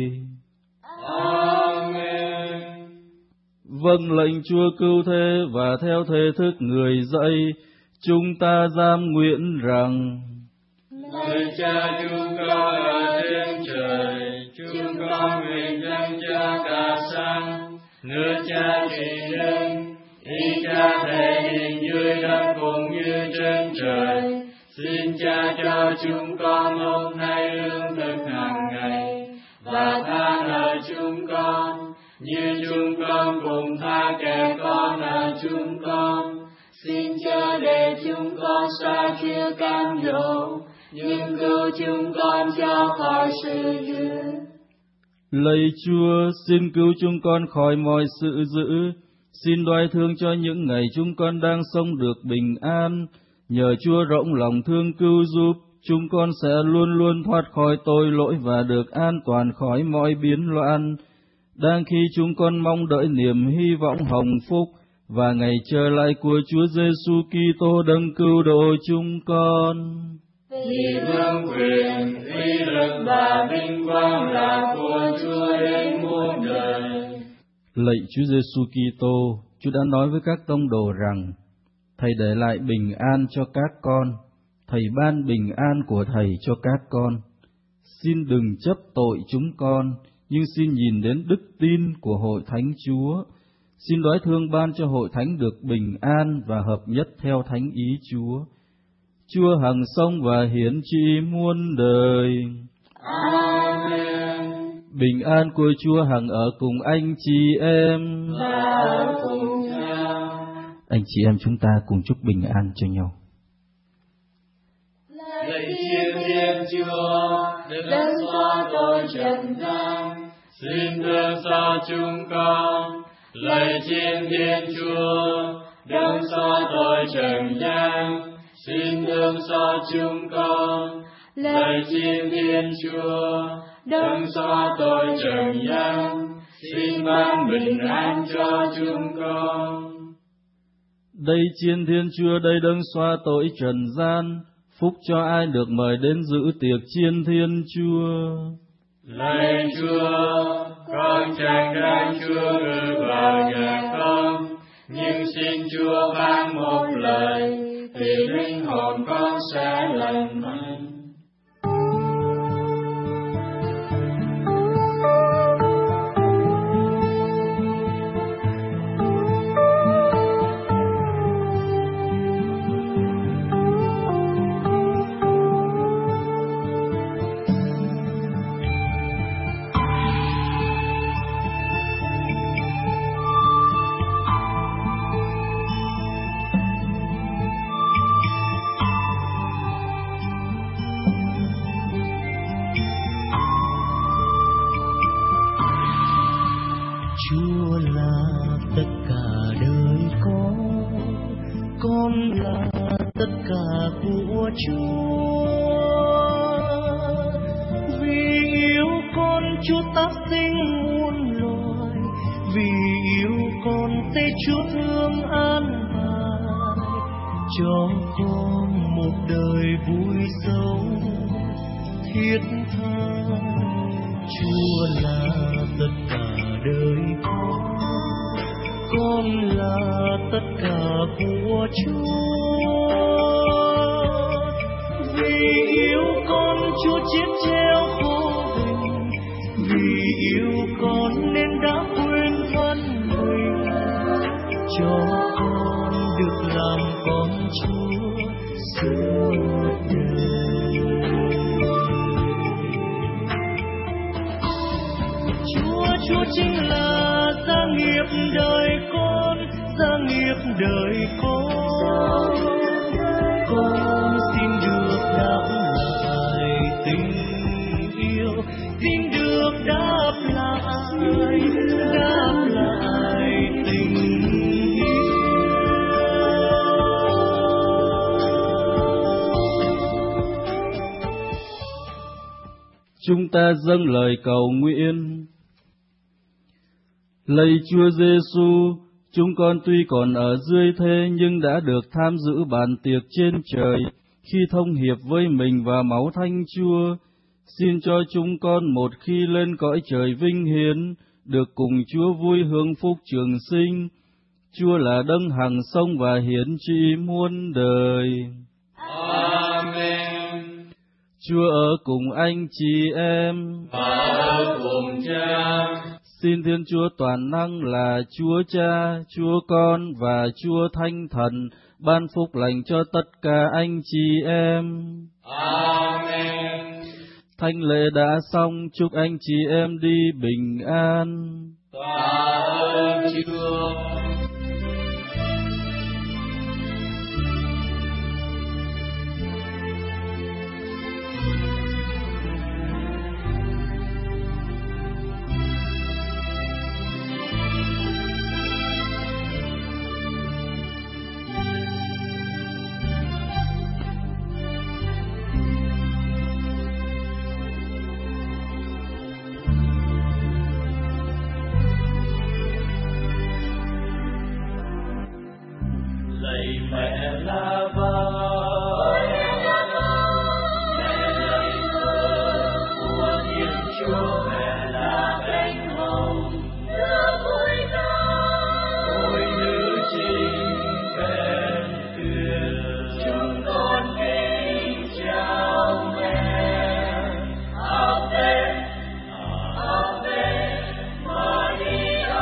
Amen. Vâng lệnh Chúa cứu thế và theo thế thức người dạy, chúng ta giam nguyện rằng: Lạy Cha chúng con ở trên trời, chúng con nguyện dâng Cha cả sáng, nước Cha trị đến, ý Cha thể hiện dưới đất cũng như trên trời. Xin Cha cho chúng con hôm nay lương thực hàng ngày, và tha nợ chúng con, như chúng con cũng tha kẻ con nợ chúng con. Xin chớ để chúng con sa chia cam dỗ, nhưng cứu chúng con cho khỏi sự dữ. Lạy Chúa, xin cứu chúng con khỏi mọi sự dữ. Xin đoái thương cho những ngày chúng con đang sống được bình an. Nhờ Chúa rộng lòng thương cứu giúp, chúng con sẽ luôn luôn thoát khỏi tội lỗi và được an toàn khỏi mọi biến loạn. Đang khi chúng con mong đợi niềm hy vọng hồng phúc và ngày trở lại của Chúa Giêsu Kitô đấng cứu độ chúng con. Vì vương quyền, uy lực và vinh quang là của Chúa đến muôn đời. Lạy Chúa Giêsu Kitô, Chúa đã nói với các tông đồ rằng: Thầy để lại bình an cho các con, Thầy ban bình an của Thầy cho các con. Xin đừng chấp tội chúng con, nhưng xin nhìn đến đức tin của Hội Thánh Chúa. Xin đoái thương ban cho Hội Thánh được bình an và hợp nhất theo thánh ý Chúa. Chúa hằng sống và hiển trị muôn đời. Amen. Bình an của Chúa hằng ở cùng anh chị em. Và ở cùng Cha. Anh chị em chúng ta cùng chúc bình an cho nhau. Lạy Thiên Liêng Chúa, đấng xóa tội trần gian, xin thương xót chúng con. Lạy Thiên Liêng Chúa, đấng xóa tội trần gian, xin thương xót chúng con. Lạy Thiên Liêng Chúa, đấng xóa tội trần gian, xin ban bình an cho chúng con. Đây Chiên Thiên Chúa, đây đấng xóa tội trần gian, phúc cho ai được mời đến dự tiệc Chiên Thiên Chúa. Lạy Chúa, con chẳng đáng Chúa ngự vào nhà con, nhưng xin Chúa ban một lời, thì linh hồn con sẽ lành mạnh. Chúa là tất cả đời con là tất cả của Chúa. Vì yêu con, Chúa tác sinh muôn loài, vì yêu con, Tê Chúa thương an bài cho con một đời vui sống thiết tha. Chúa là tất cả đời con là tất cả của Chúa. Vì yêu con, Chúa chết treo khổ hình, vì yêu con nên đã quên thân mình, cho con được làm con Chúa suốt đời. Chúa chính là gia nghiệp đời con, gia nghiệp đời con. Con xin được đáp lại tình yêu, xin được đáp lại tình yêu. Chúng ta dâng lời cầu nguyện. Lạy Chúa Giêsu, chúng con tuy còn ở dưới thế nhưng đã được tham dự bàn tiệc trên trời khi thông hiệp với mình và máu Thánh Chúa. Xin cho chúng con một khi lên cõi trời vinh hiển, được cùng Chúa vui hưởng phúc trường sinh. Chúa là đấng hằng sống và hiển trị muôn đời. Amen. Chúa ở cùng anh chị em và ở cùng Cha. Xin Thiên Chúa toàn năng là Chúa Cha, Chúa Con và Chúa Thánh Thần ban phúc lành cho tất cả anh chị em. Amen. Thánh lễ đã xong, chúc anh chị em đi bình an. Tạ ơn Chúa. Mẹ là vợ, mẹ là thơ của Thiên Chúa, mẹ là cánh hồng đưa vui ca, ôi nữ trinh khen tuyệt. Chúng con kính chào mẹ. Ave, Ave Maria.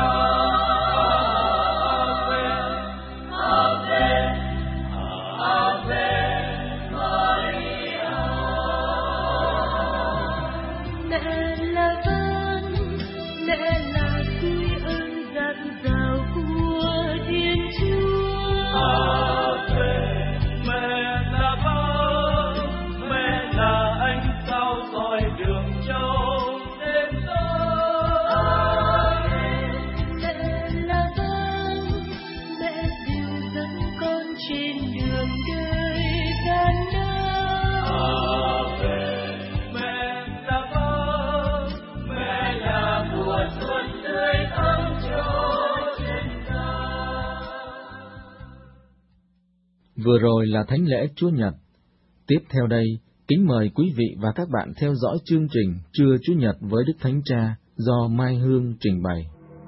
Vừa rồi là thánh lễ Chúa Nhật. Tiếp theo đây, kính mời quý vị và các bạn theo dõi chương trình Trưa Chúa Nhật với Đức Thánh Cha do Mai Hương trình bày.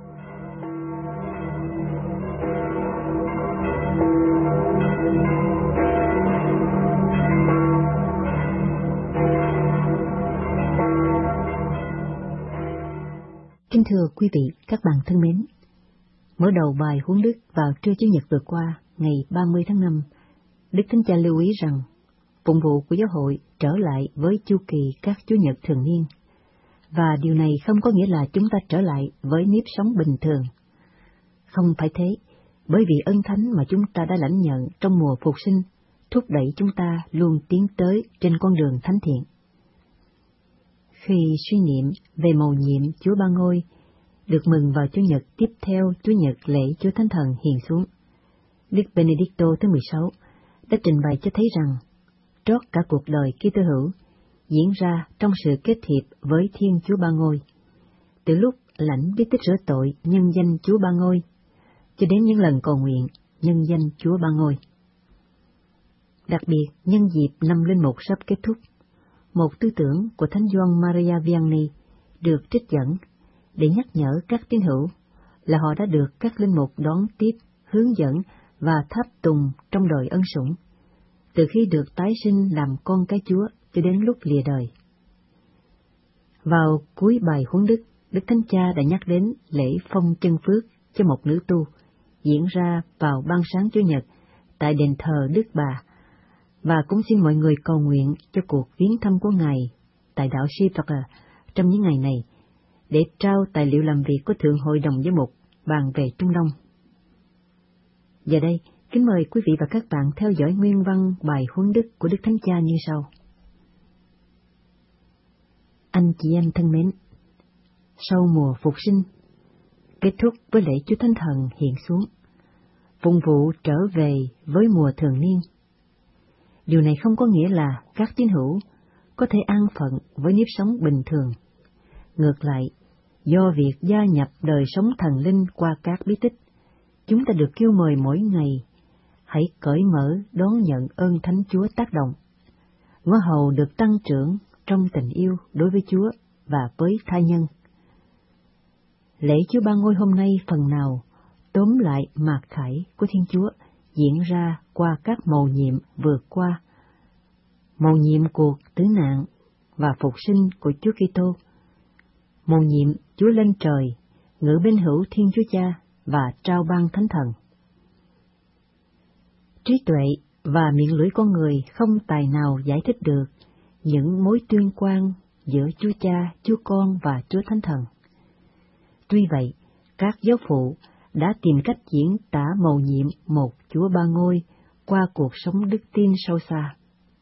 Kính thưa quý vị, các bạn thân mến, mở đầu bài huấn đức vào trưa Chủ nhật vừa qua, ngày 30 tháng 5, Đức Thánh Cha lưu ý rằng phụng vụ của giáo hội trở lại với chu kỳ các Chủ nhật thường niên, và điều này không có nghĩa là chúng ta trở lại với nếp sống bình thường. Không phải thế, bởi vì ân thánh mà chúng ta đã lãnh nhận trong mùa phục sinh thúc đẩy chúng ta luôn tiến tới trên con đường thánh thiện. Khi suy niệm về mầu nhiệm Chúa Ba Ngôi, được mừng vào Chủ nhật tiếp theo Chủ nhật lễ Chúa Thánh Thần hiện xuống, Đức Benedicto thứ 16 đã trình bày cho thấy rằng trót cả cuộc đời Kitô hữu diễn ra trong sự kết hiệp với Thiên Chúa Ba Ngôi, từ lúc lãnh bí tích rửa tội nhân danh Chúa Ba Ngôi, cho đến những lần cầu nguyện nhân danh Chúa Ba Ngôi. Đặc biệt, nhân dịp năm Linh Mục sắp kết thúc, một tư tưởng của Thánh Gioan Maria Vianney được trích dẫn để nhắc nhở các tín hữu là họ đã được các linh mục đón tiếp, hướng dẫn và tháp tùng trong đời ân sủng, từ khi được tái sinh làm con cái Chúa cho đến lúc lìa đời. Vào cuối bài huấn đức, Đức Thánh Cha đã nhắc đến lễ phong chân phước cho một nữ tu diễn ra vào ban sáng Chủ nhật tại đền thờ Đức Bà, và cũng xin mọi người cầu nguyện cho cuộc viếng thăm của Ngài tại đảo Shipaka trong những ngày này, để trao tài liệu làm việc của Thượng Hội đồng Giám mục bàn về Trung Đông. Giờ đây, kính mời quý vị và các bạn theo dõi nguyên văn bài huấn đức của Đức Thánh Cha như sau. Anh chị em thân mến, sau mùa phục sinh, kết thúc với lễ Chúa Thánh Thần hiện xuống, phụng vụ trở về với mùa thường niên. Điều này không có nghĩa là các tín hữu có thể an phận với nếp sống bình thường. Ngược lại, Do việc gia nhập đời sống thần linh qua các bí tích, chúng ta được kêu mời mỗi ngày, hãy cởi mở đón nhận ơn Thánh Chúa tác động. Ngõ hầu được tăng trưởng trong tình yêu đối với Chúa và với tha nhân. Lễ Chúa Ba Ngôi hôm nay phần nào tóm lại mạt khải của Thiên Chúa diễn ra qua các mầu nhiệm vừa qua. Mầu nhiệm cuộc tử nạn và phục sinh của Chúa Kitô, mầu nhiệm Chúa lên trời, ngự bên hữu Thiên Chúa Cha và trao ban Thánh Thần. Trí tuệ và miệng lưỡi con người không tài nào giải thích được những mối tuyên quan giữa Chúa Cha, Chúa Con và Chúa Thánh Thần. Tuy vậy, các giáo phụ đã tìm cách diễn tả mầu nhiệm một Chúa Ba Ngôi qua cuộc sống đức tin sâu xa.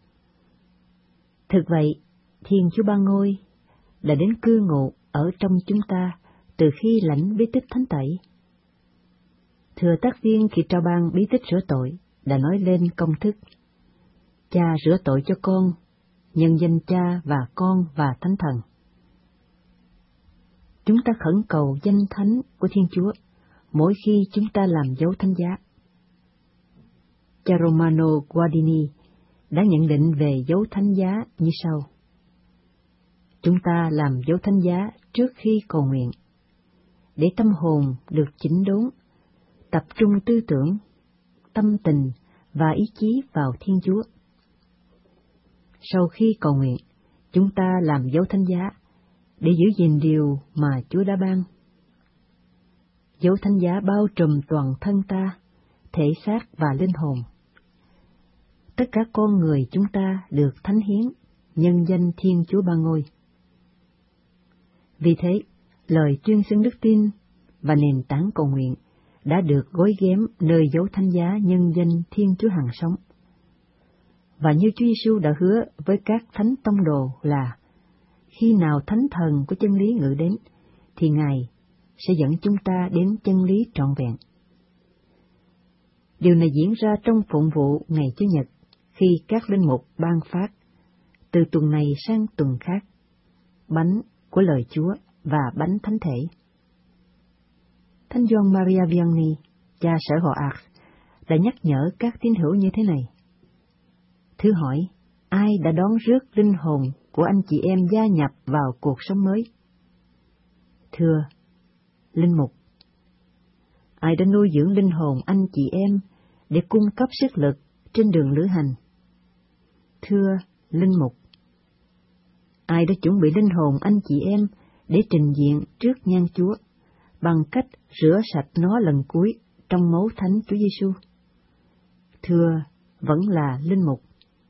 Thực vậy, Thiên Chúa Ba Ngôi đã đến cư ngụ ở trong chúng ta từ khi lãnh bí tích thánh tẩy. Thừa tác viên khi trao ban bí tích rửa tội đã nói lên công thức: Cha rửa tội cho con, nhân danh Cha và Con và Thánh Thần. Chúng ta khẩn cầu danh thánh của Thiên Chúa mỗi khi chúng ta làm dấu thánh giá. Cha Romano Guardini đã nhận định về dấu thánh giá như sau: Chúng ta làm dấu thánh giá trước khi cầu nguyện, để tâm hồn được chỉnh đốn, tập trung tư tưởng, tâm tình và ý chí vào Thiên Chúa. Sau khi cầu nguyện, chúng ta làm dấu thánh giá để giữ gìn điều mà Chúa đã ban. Dấu thánh giá bao trùm toàn thân ta, thể xác và linh hồn. Tất cả con người chúng ta được thánh hiến nhân danh Thiên Chúa Ba Ngôi. Vì thế, lời tuyên xưng đức tin và nền tảng cầu nguyện đã được gối ghém nơi dấu thánh giá nhân danh Thiên Chúa hằng sống. Và như Chúa Giêsu đã hứa với các thánh tông đồ là khi nào Thánh Thần của chân lý ngự đến, thì Ngài sẽ dẫn chúng ta đến chân lý trọn vẹn. Điều này diễn ra trong phụng vụ ngày Chủ nhật, khi các linh mục ban phát, từ tuần này sang tuần khác, bánh của lời Chúa và bánh thánh thể. Thánh Gioan Maria Vianney, cha sở họ Ars, đã nhắc nhở các tín hữu như thế này: Thử hỏi, ai đã đón rước linh hồn của anh chị em gia nhập vào cuộc sống mới? Thưa, linh mục. Ai đã nuôi dưỡng linh hồn anh chị em để cung cấp sức lực trên đường lữ hành? Thưa, linh mục. Ai đã chuẩn bị linh hồn anh chị em để trình diện trước nhan Chúa bằng cách rửa sạch nó lần cuối trong máu thánh Chúa Giêsu? Thưa, vẫn là linh mục.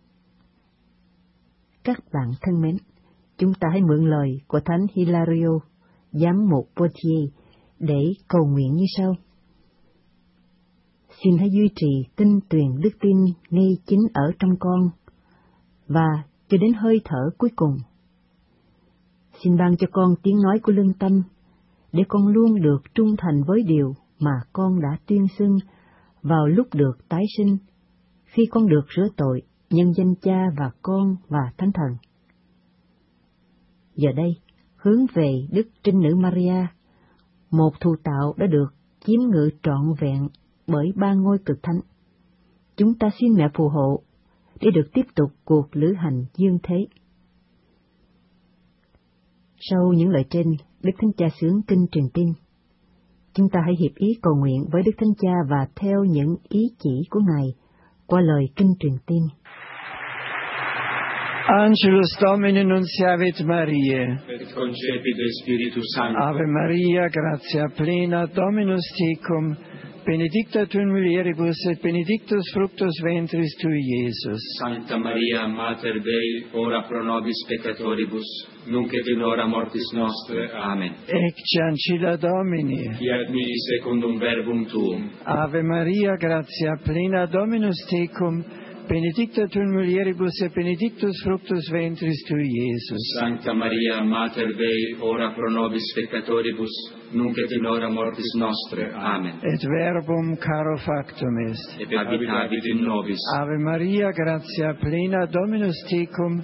Các bạn thân mến, chúng ta hãy mượn lời của Thánh Hilario, giám mục Poitiers, để cầu nguyện như sau: Xin hãy duy trì tinh tuyền đức tin ngay chính ở trong con, và cho đến hơi thở cuối cùng. Xin ban cho con tiếng nói của lương tâm, để con luôn được trung thành với điều mà con đã tuyên xưng vào lúc được tái sinh, khi con được rửa tội nhân danh Cha và Con và Thánh Thần. Giờ đây, hướng về Đức Trinh Nữ Maria, một thù tạo đã được chiếm ngự trọn vẹn bởi ba ngôi cực thánh, chúng ta xin mẹ phù hộ để được tiếp tục cuộc lữ hành dương thế. Sau những lời trên, Đức Thánh Cha xướng kinh truyền tin. Chúng ta hãy hiệp ý cầu nguyện với Đức Thánh Cha và theo những ý chỉ của Ngài qua lời kinh truyền tin. Angelus Domini nunciavit Mariae, et concepit Spiritus Sancto. Ave Maria, gratia plena, Dominus tecum, benedicta tu in mulieribus et benedictus fructus ventris tui, Iesus. Sancta Maria, Mater Dei, ora pro nobis peccatoribus, nunc et in hora mortis nostre. Amen. Ecce ancilla Domini. Fiat mi secundum verbum tuum. Ave Maria, gratia plena, Dominus tecum, benedicta tu in mulieribus et benedictus fructus ventris tui, Iesus. Sancta Maria, Mater Dei, ora pro nobis peccatoribus, nunc et in hora mortis nostre. Amen. Et verbum caro factum est. Et habitabit in nobis. Ave Maria, gratia plena, Dominus tecum,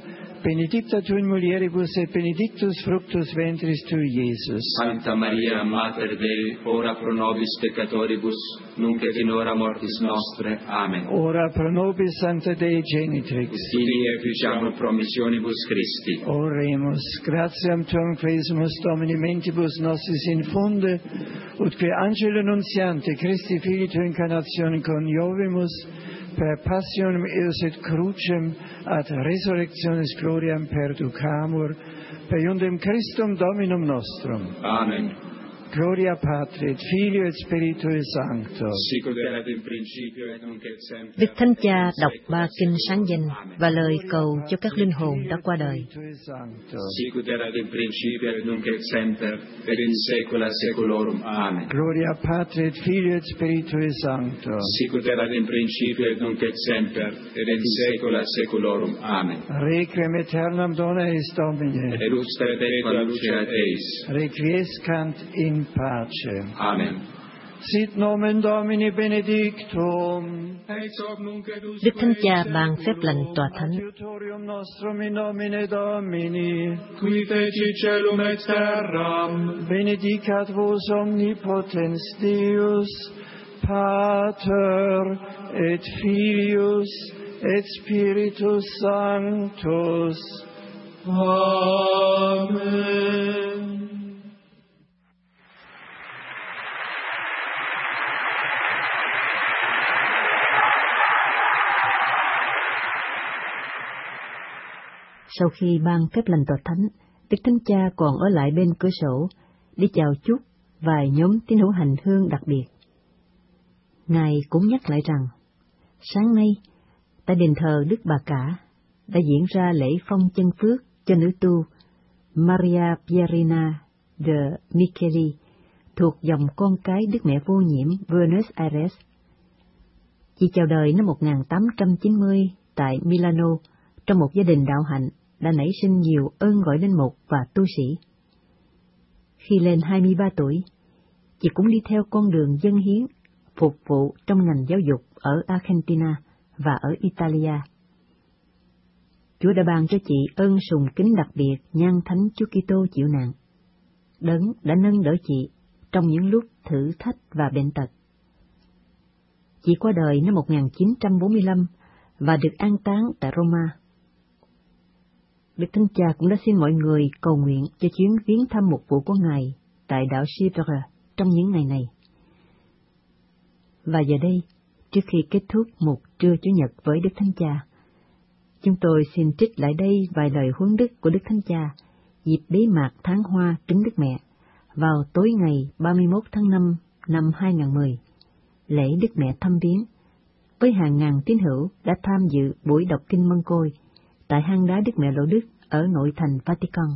benedicta tu in mulieribus et benedictus fructus ventris tui, Iesus. Sancta Maria, Mater Dei, ora pro nobis peccatoribus, nunc et in hora mortis nostre. Amen. Ora pro nobis Sancta Dei Genitrix. Fili efficiamur promissionibus Christi. Oremus, gratiam tuam quaesimus Domini mentibus nostris infunde, ut que angelo nuntiante Christi Filii tu incarnatione coniovimus, per passionem eos et crucem ad resurrectionis gloriam perducamur, per iundem Christum Dominum nostrum. Amen. Gloria Patri et Filio et Spiritui Sancto. Sicut erat in principio et nunc et semper. Đức Thánh Cha đọc ba kinh sáng danh và lời cầu cho các linh hồn đã qua đời. Sicut erat in principio et nunc et semper et in saecula saeculorum. Amen. Gloria Patri et Filio et Spiritui Sancto. Sicut erat in principio et nunc et semper et in saecula saeculorum. Amen. Requiem aeternam dona eis Domine. Et usque perpetua luceat eis. Requiescant in pace. Amen. Sit nomen Domini benedictum. Đức Thánh Cha ban phép lành tòa thánh. Aiutorium nostrum in nomine Domini, qui feci celum et terram. benedicat vos omnipotens Deus, Pater et Filius et Spiritus Sanctus. Amen. Sau khi ban phép lành tòa thánh, Đức Thánh Cha còn ở lại bên cửa sổ để chào chúc vài nhóm tín hữu hành hương đặc biệt. Ngài cũng nhắc lại rằng, sáng nay, tại đền thờ Đức Bà Cả, đã diễn ra lễ phong chân phước cho nữ tu Maria Pierina de Micheli, thuộc dòng con cái Đức Mẹ Vô Nhiễm Buenos Aires. Chị chào đời năm 1890 tại Milano, trong một gia đình đạo hạnh, đã nảy sinh nhiều ơn gọi linh mục và tu sĩ. Khi lên 23 tuổi, chị cũng đi theo con đường dâng hiến, phục vụ trong ngành giáo dục ở Argentina và ở Italia. Chúa đã ban cho chị ơn sùng kính đặc biệt nhan thánh Chúa Kitô chịu nạn. Đấng đã nâng đỡ chị trong những lúc thử thách và bệnh tật. Chị qua đời năm 1945 và được an táng tại Roma. Đức Thánh Cha cũng đã xin mọi người cầu nguyện cho chuyến viếng thăm mục vụ của Ngài tại đảo Chypre trong những ngày này. Và giờ đây, trước khi kết thúc một trưa Chủ nhật với Đức Thánh Cha, chúng tôi xin trích lại đây vài lời huấn đức của Đức Thánh Cha dịp bế mạc tháng Hoa Trứng Đức Mẹ vào tối ngày 31 tháng 5 năm 2010, lễ Đức Mẹ thăm viếng, với hàng ngàn tín hữu đã tham dự buổi đọc kinh Mân Côi tại hang đá Đức Mẹ Lộ Đức ở nội thành Vatican.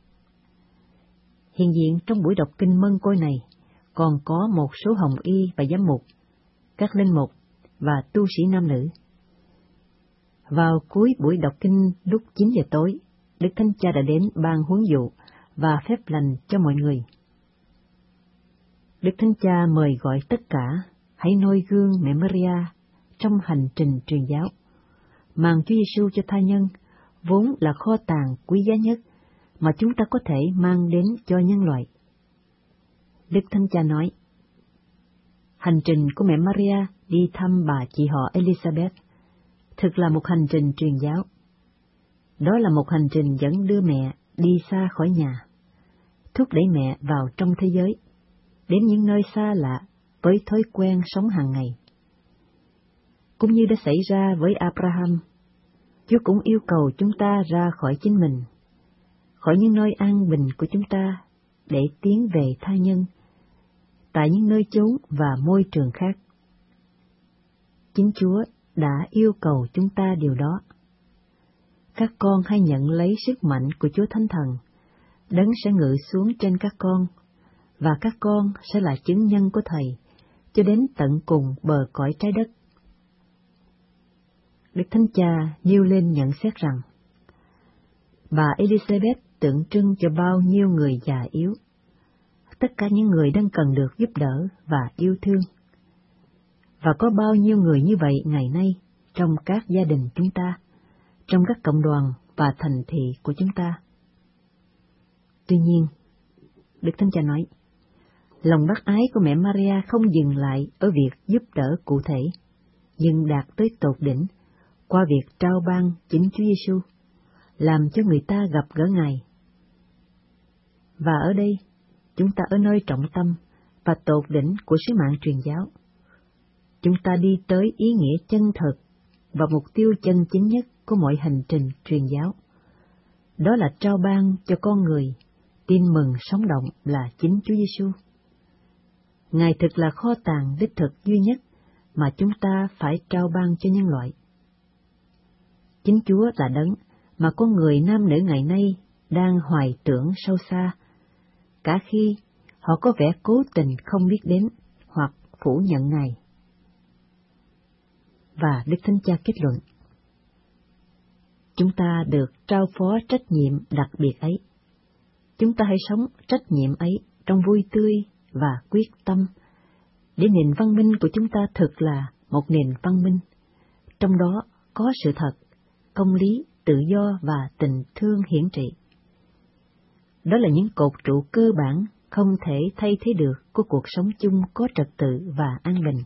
Hiện diện trong buổi đọc kinh Mân Côi này còn có một số hồng y và giám mục, các linh mục và tu sĩ nam nữ. Vào cuối buổi đọc kinh lúc 9 giờ tối, Đức Thánh Cha đã đến ban huấn dụ và phép lành cho mọi người. Đức Thánh Cha mời gọi tất cả hãy noi gương mẹ Maria trong hành trình truyền giáo, mang Chúa Giêsu cho tha nhân, vốn là kho tàng quý giá nhất mà chúng ta có thể mang đến cho nhân loại. Đức Thánh Cha nói, hành trình của mẹ Maria đi thăm bà chị họ Elizabeth thực là một hành trình truyền giáo. Đó là một hành trình dẫn đưa mẹ đi xa khỏi nhà, thúc đẩy mẹ vào trong thế giới, đến những nơi xa lạ với thói quen sống hàng ngày. Cũng như đã xảy ra với Abraham, Chúa cũng yêu cầu chúng ta ra khỏi chính mình, khỏi những nơi an bình của chúng ta, để tiến về tha nhân, tại những nơi chốn và môi trường khác. Chính Chúa đã yêu cầu chúng ta điều đó. Các con hãy nhận lấy sức mạnh của Chúa Thánh Thần, Đấng sẽ ngự xuống trên các con, và các con sẽ là chứng nhân của Thầy, cho đến tận cùng bờ cõi trái đất. Đức Thánh Cha nêu lên nhận xét rằng, bà Elizabeth tượng trưng cho bao nhiêu người già yếu, tất cả những người đang cần được giúp đỡ và yêu thương. Và có bao nhiêu người như vậy ngày nay trong các gia đình chúng ta, trong các cộng đoàn và thành thị của chúng ta. Tuy nhiên, Đức Thánh Cha nói, lòng bác ái của mẹ Maria không dừng lại ở việc giúp đỡ cụ thể, nhưng đạt tới tột đỉnh qua việc trao ban chính Chúa Giêsu, làm cho người ta gặp gỡ Ngài. Và ở đây, chúng ta ở nơi trọng tâm và tột đỉnh của sứ mạng truyền giáo. Chúng ta đi tới ý nghĩa chân thật và mục tiêu chân chính nhất của mọi hành trình truyền giáo. Đó là trao ban cho con người tin mừng sống động là chính Chúa Giêsu. Ngài thực là kho tàng đích thực duy nhất mà chúng ta phải trao ban cho nhân loại. Chính Chúa là đấng mà con người nam nữ ngày nay đang hoài tưởng sâu xa, cả khi họ có vẻ cố tình không biết đến hoặc phủ nhận Ngài. Và Đức Thánh Cha kết luận, chúng ta được trao phó trách nhiệm đặc biệt ấy. Chúng ta hãy sống trách nhiệm ấy trong vui tươi và quyết tâm, để nền văn minh của chúng ta thực là một nền văn minh, trong đó có sự thật, công lý, tự do và tình thương hiển trị. Đó là những cột trụ cơ bản không thể thay thế được của cuộc sống chung có trật tự và an bình.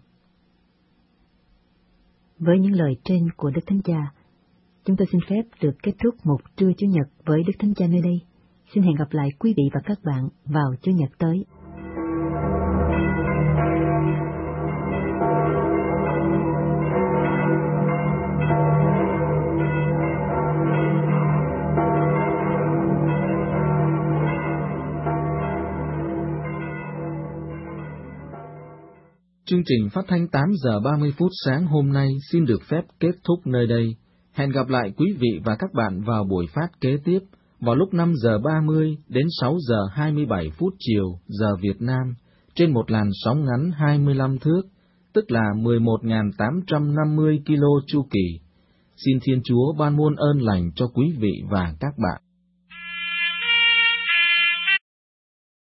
Với những lời trên của Đức Thánh Cha, chúng tôi xin phép được kết thúc một trưa Chủ nhật với Đức Thánh Cha nơi đây. Xin hẹn gặp lại quý vị và các bạn vào Chủ nhật tới. Chương trình phát thanh 8 giờ 30 phút sáng hôm nay xin được phép kết thúc nơi đây. Hẹn gặp lại quý vị và các bạn vào buổi phát kế tiếp vào lúc 5 giờ 30 đến 6 giờ 27 phút chiều giờ Việt Nam trên một làn sóng ngắn 25 thước, tức là 11.850 kilo chu kỳ. Xin Thiên Chúa ban muôn ơn lành cho quý vị và các bạn.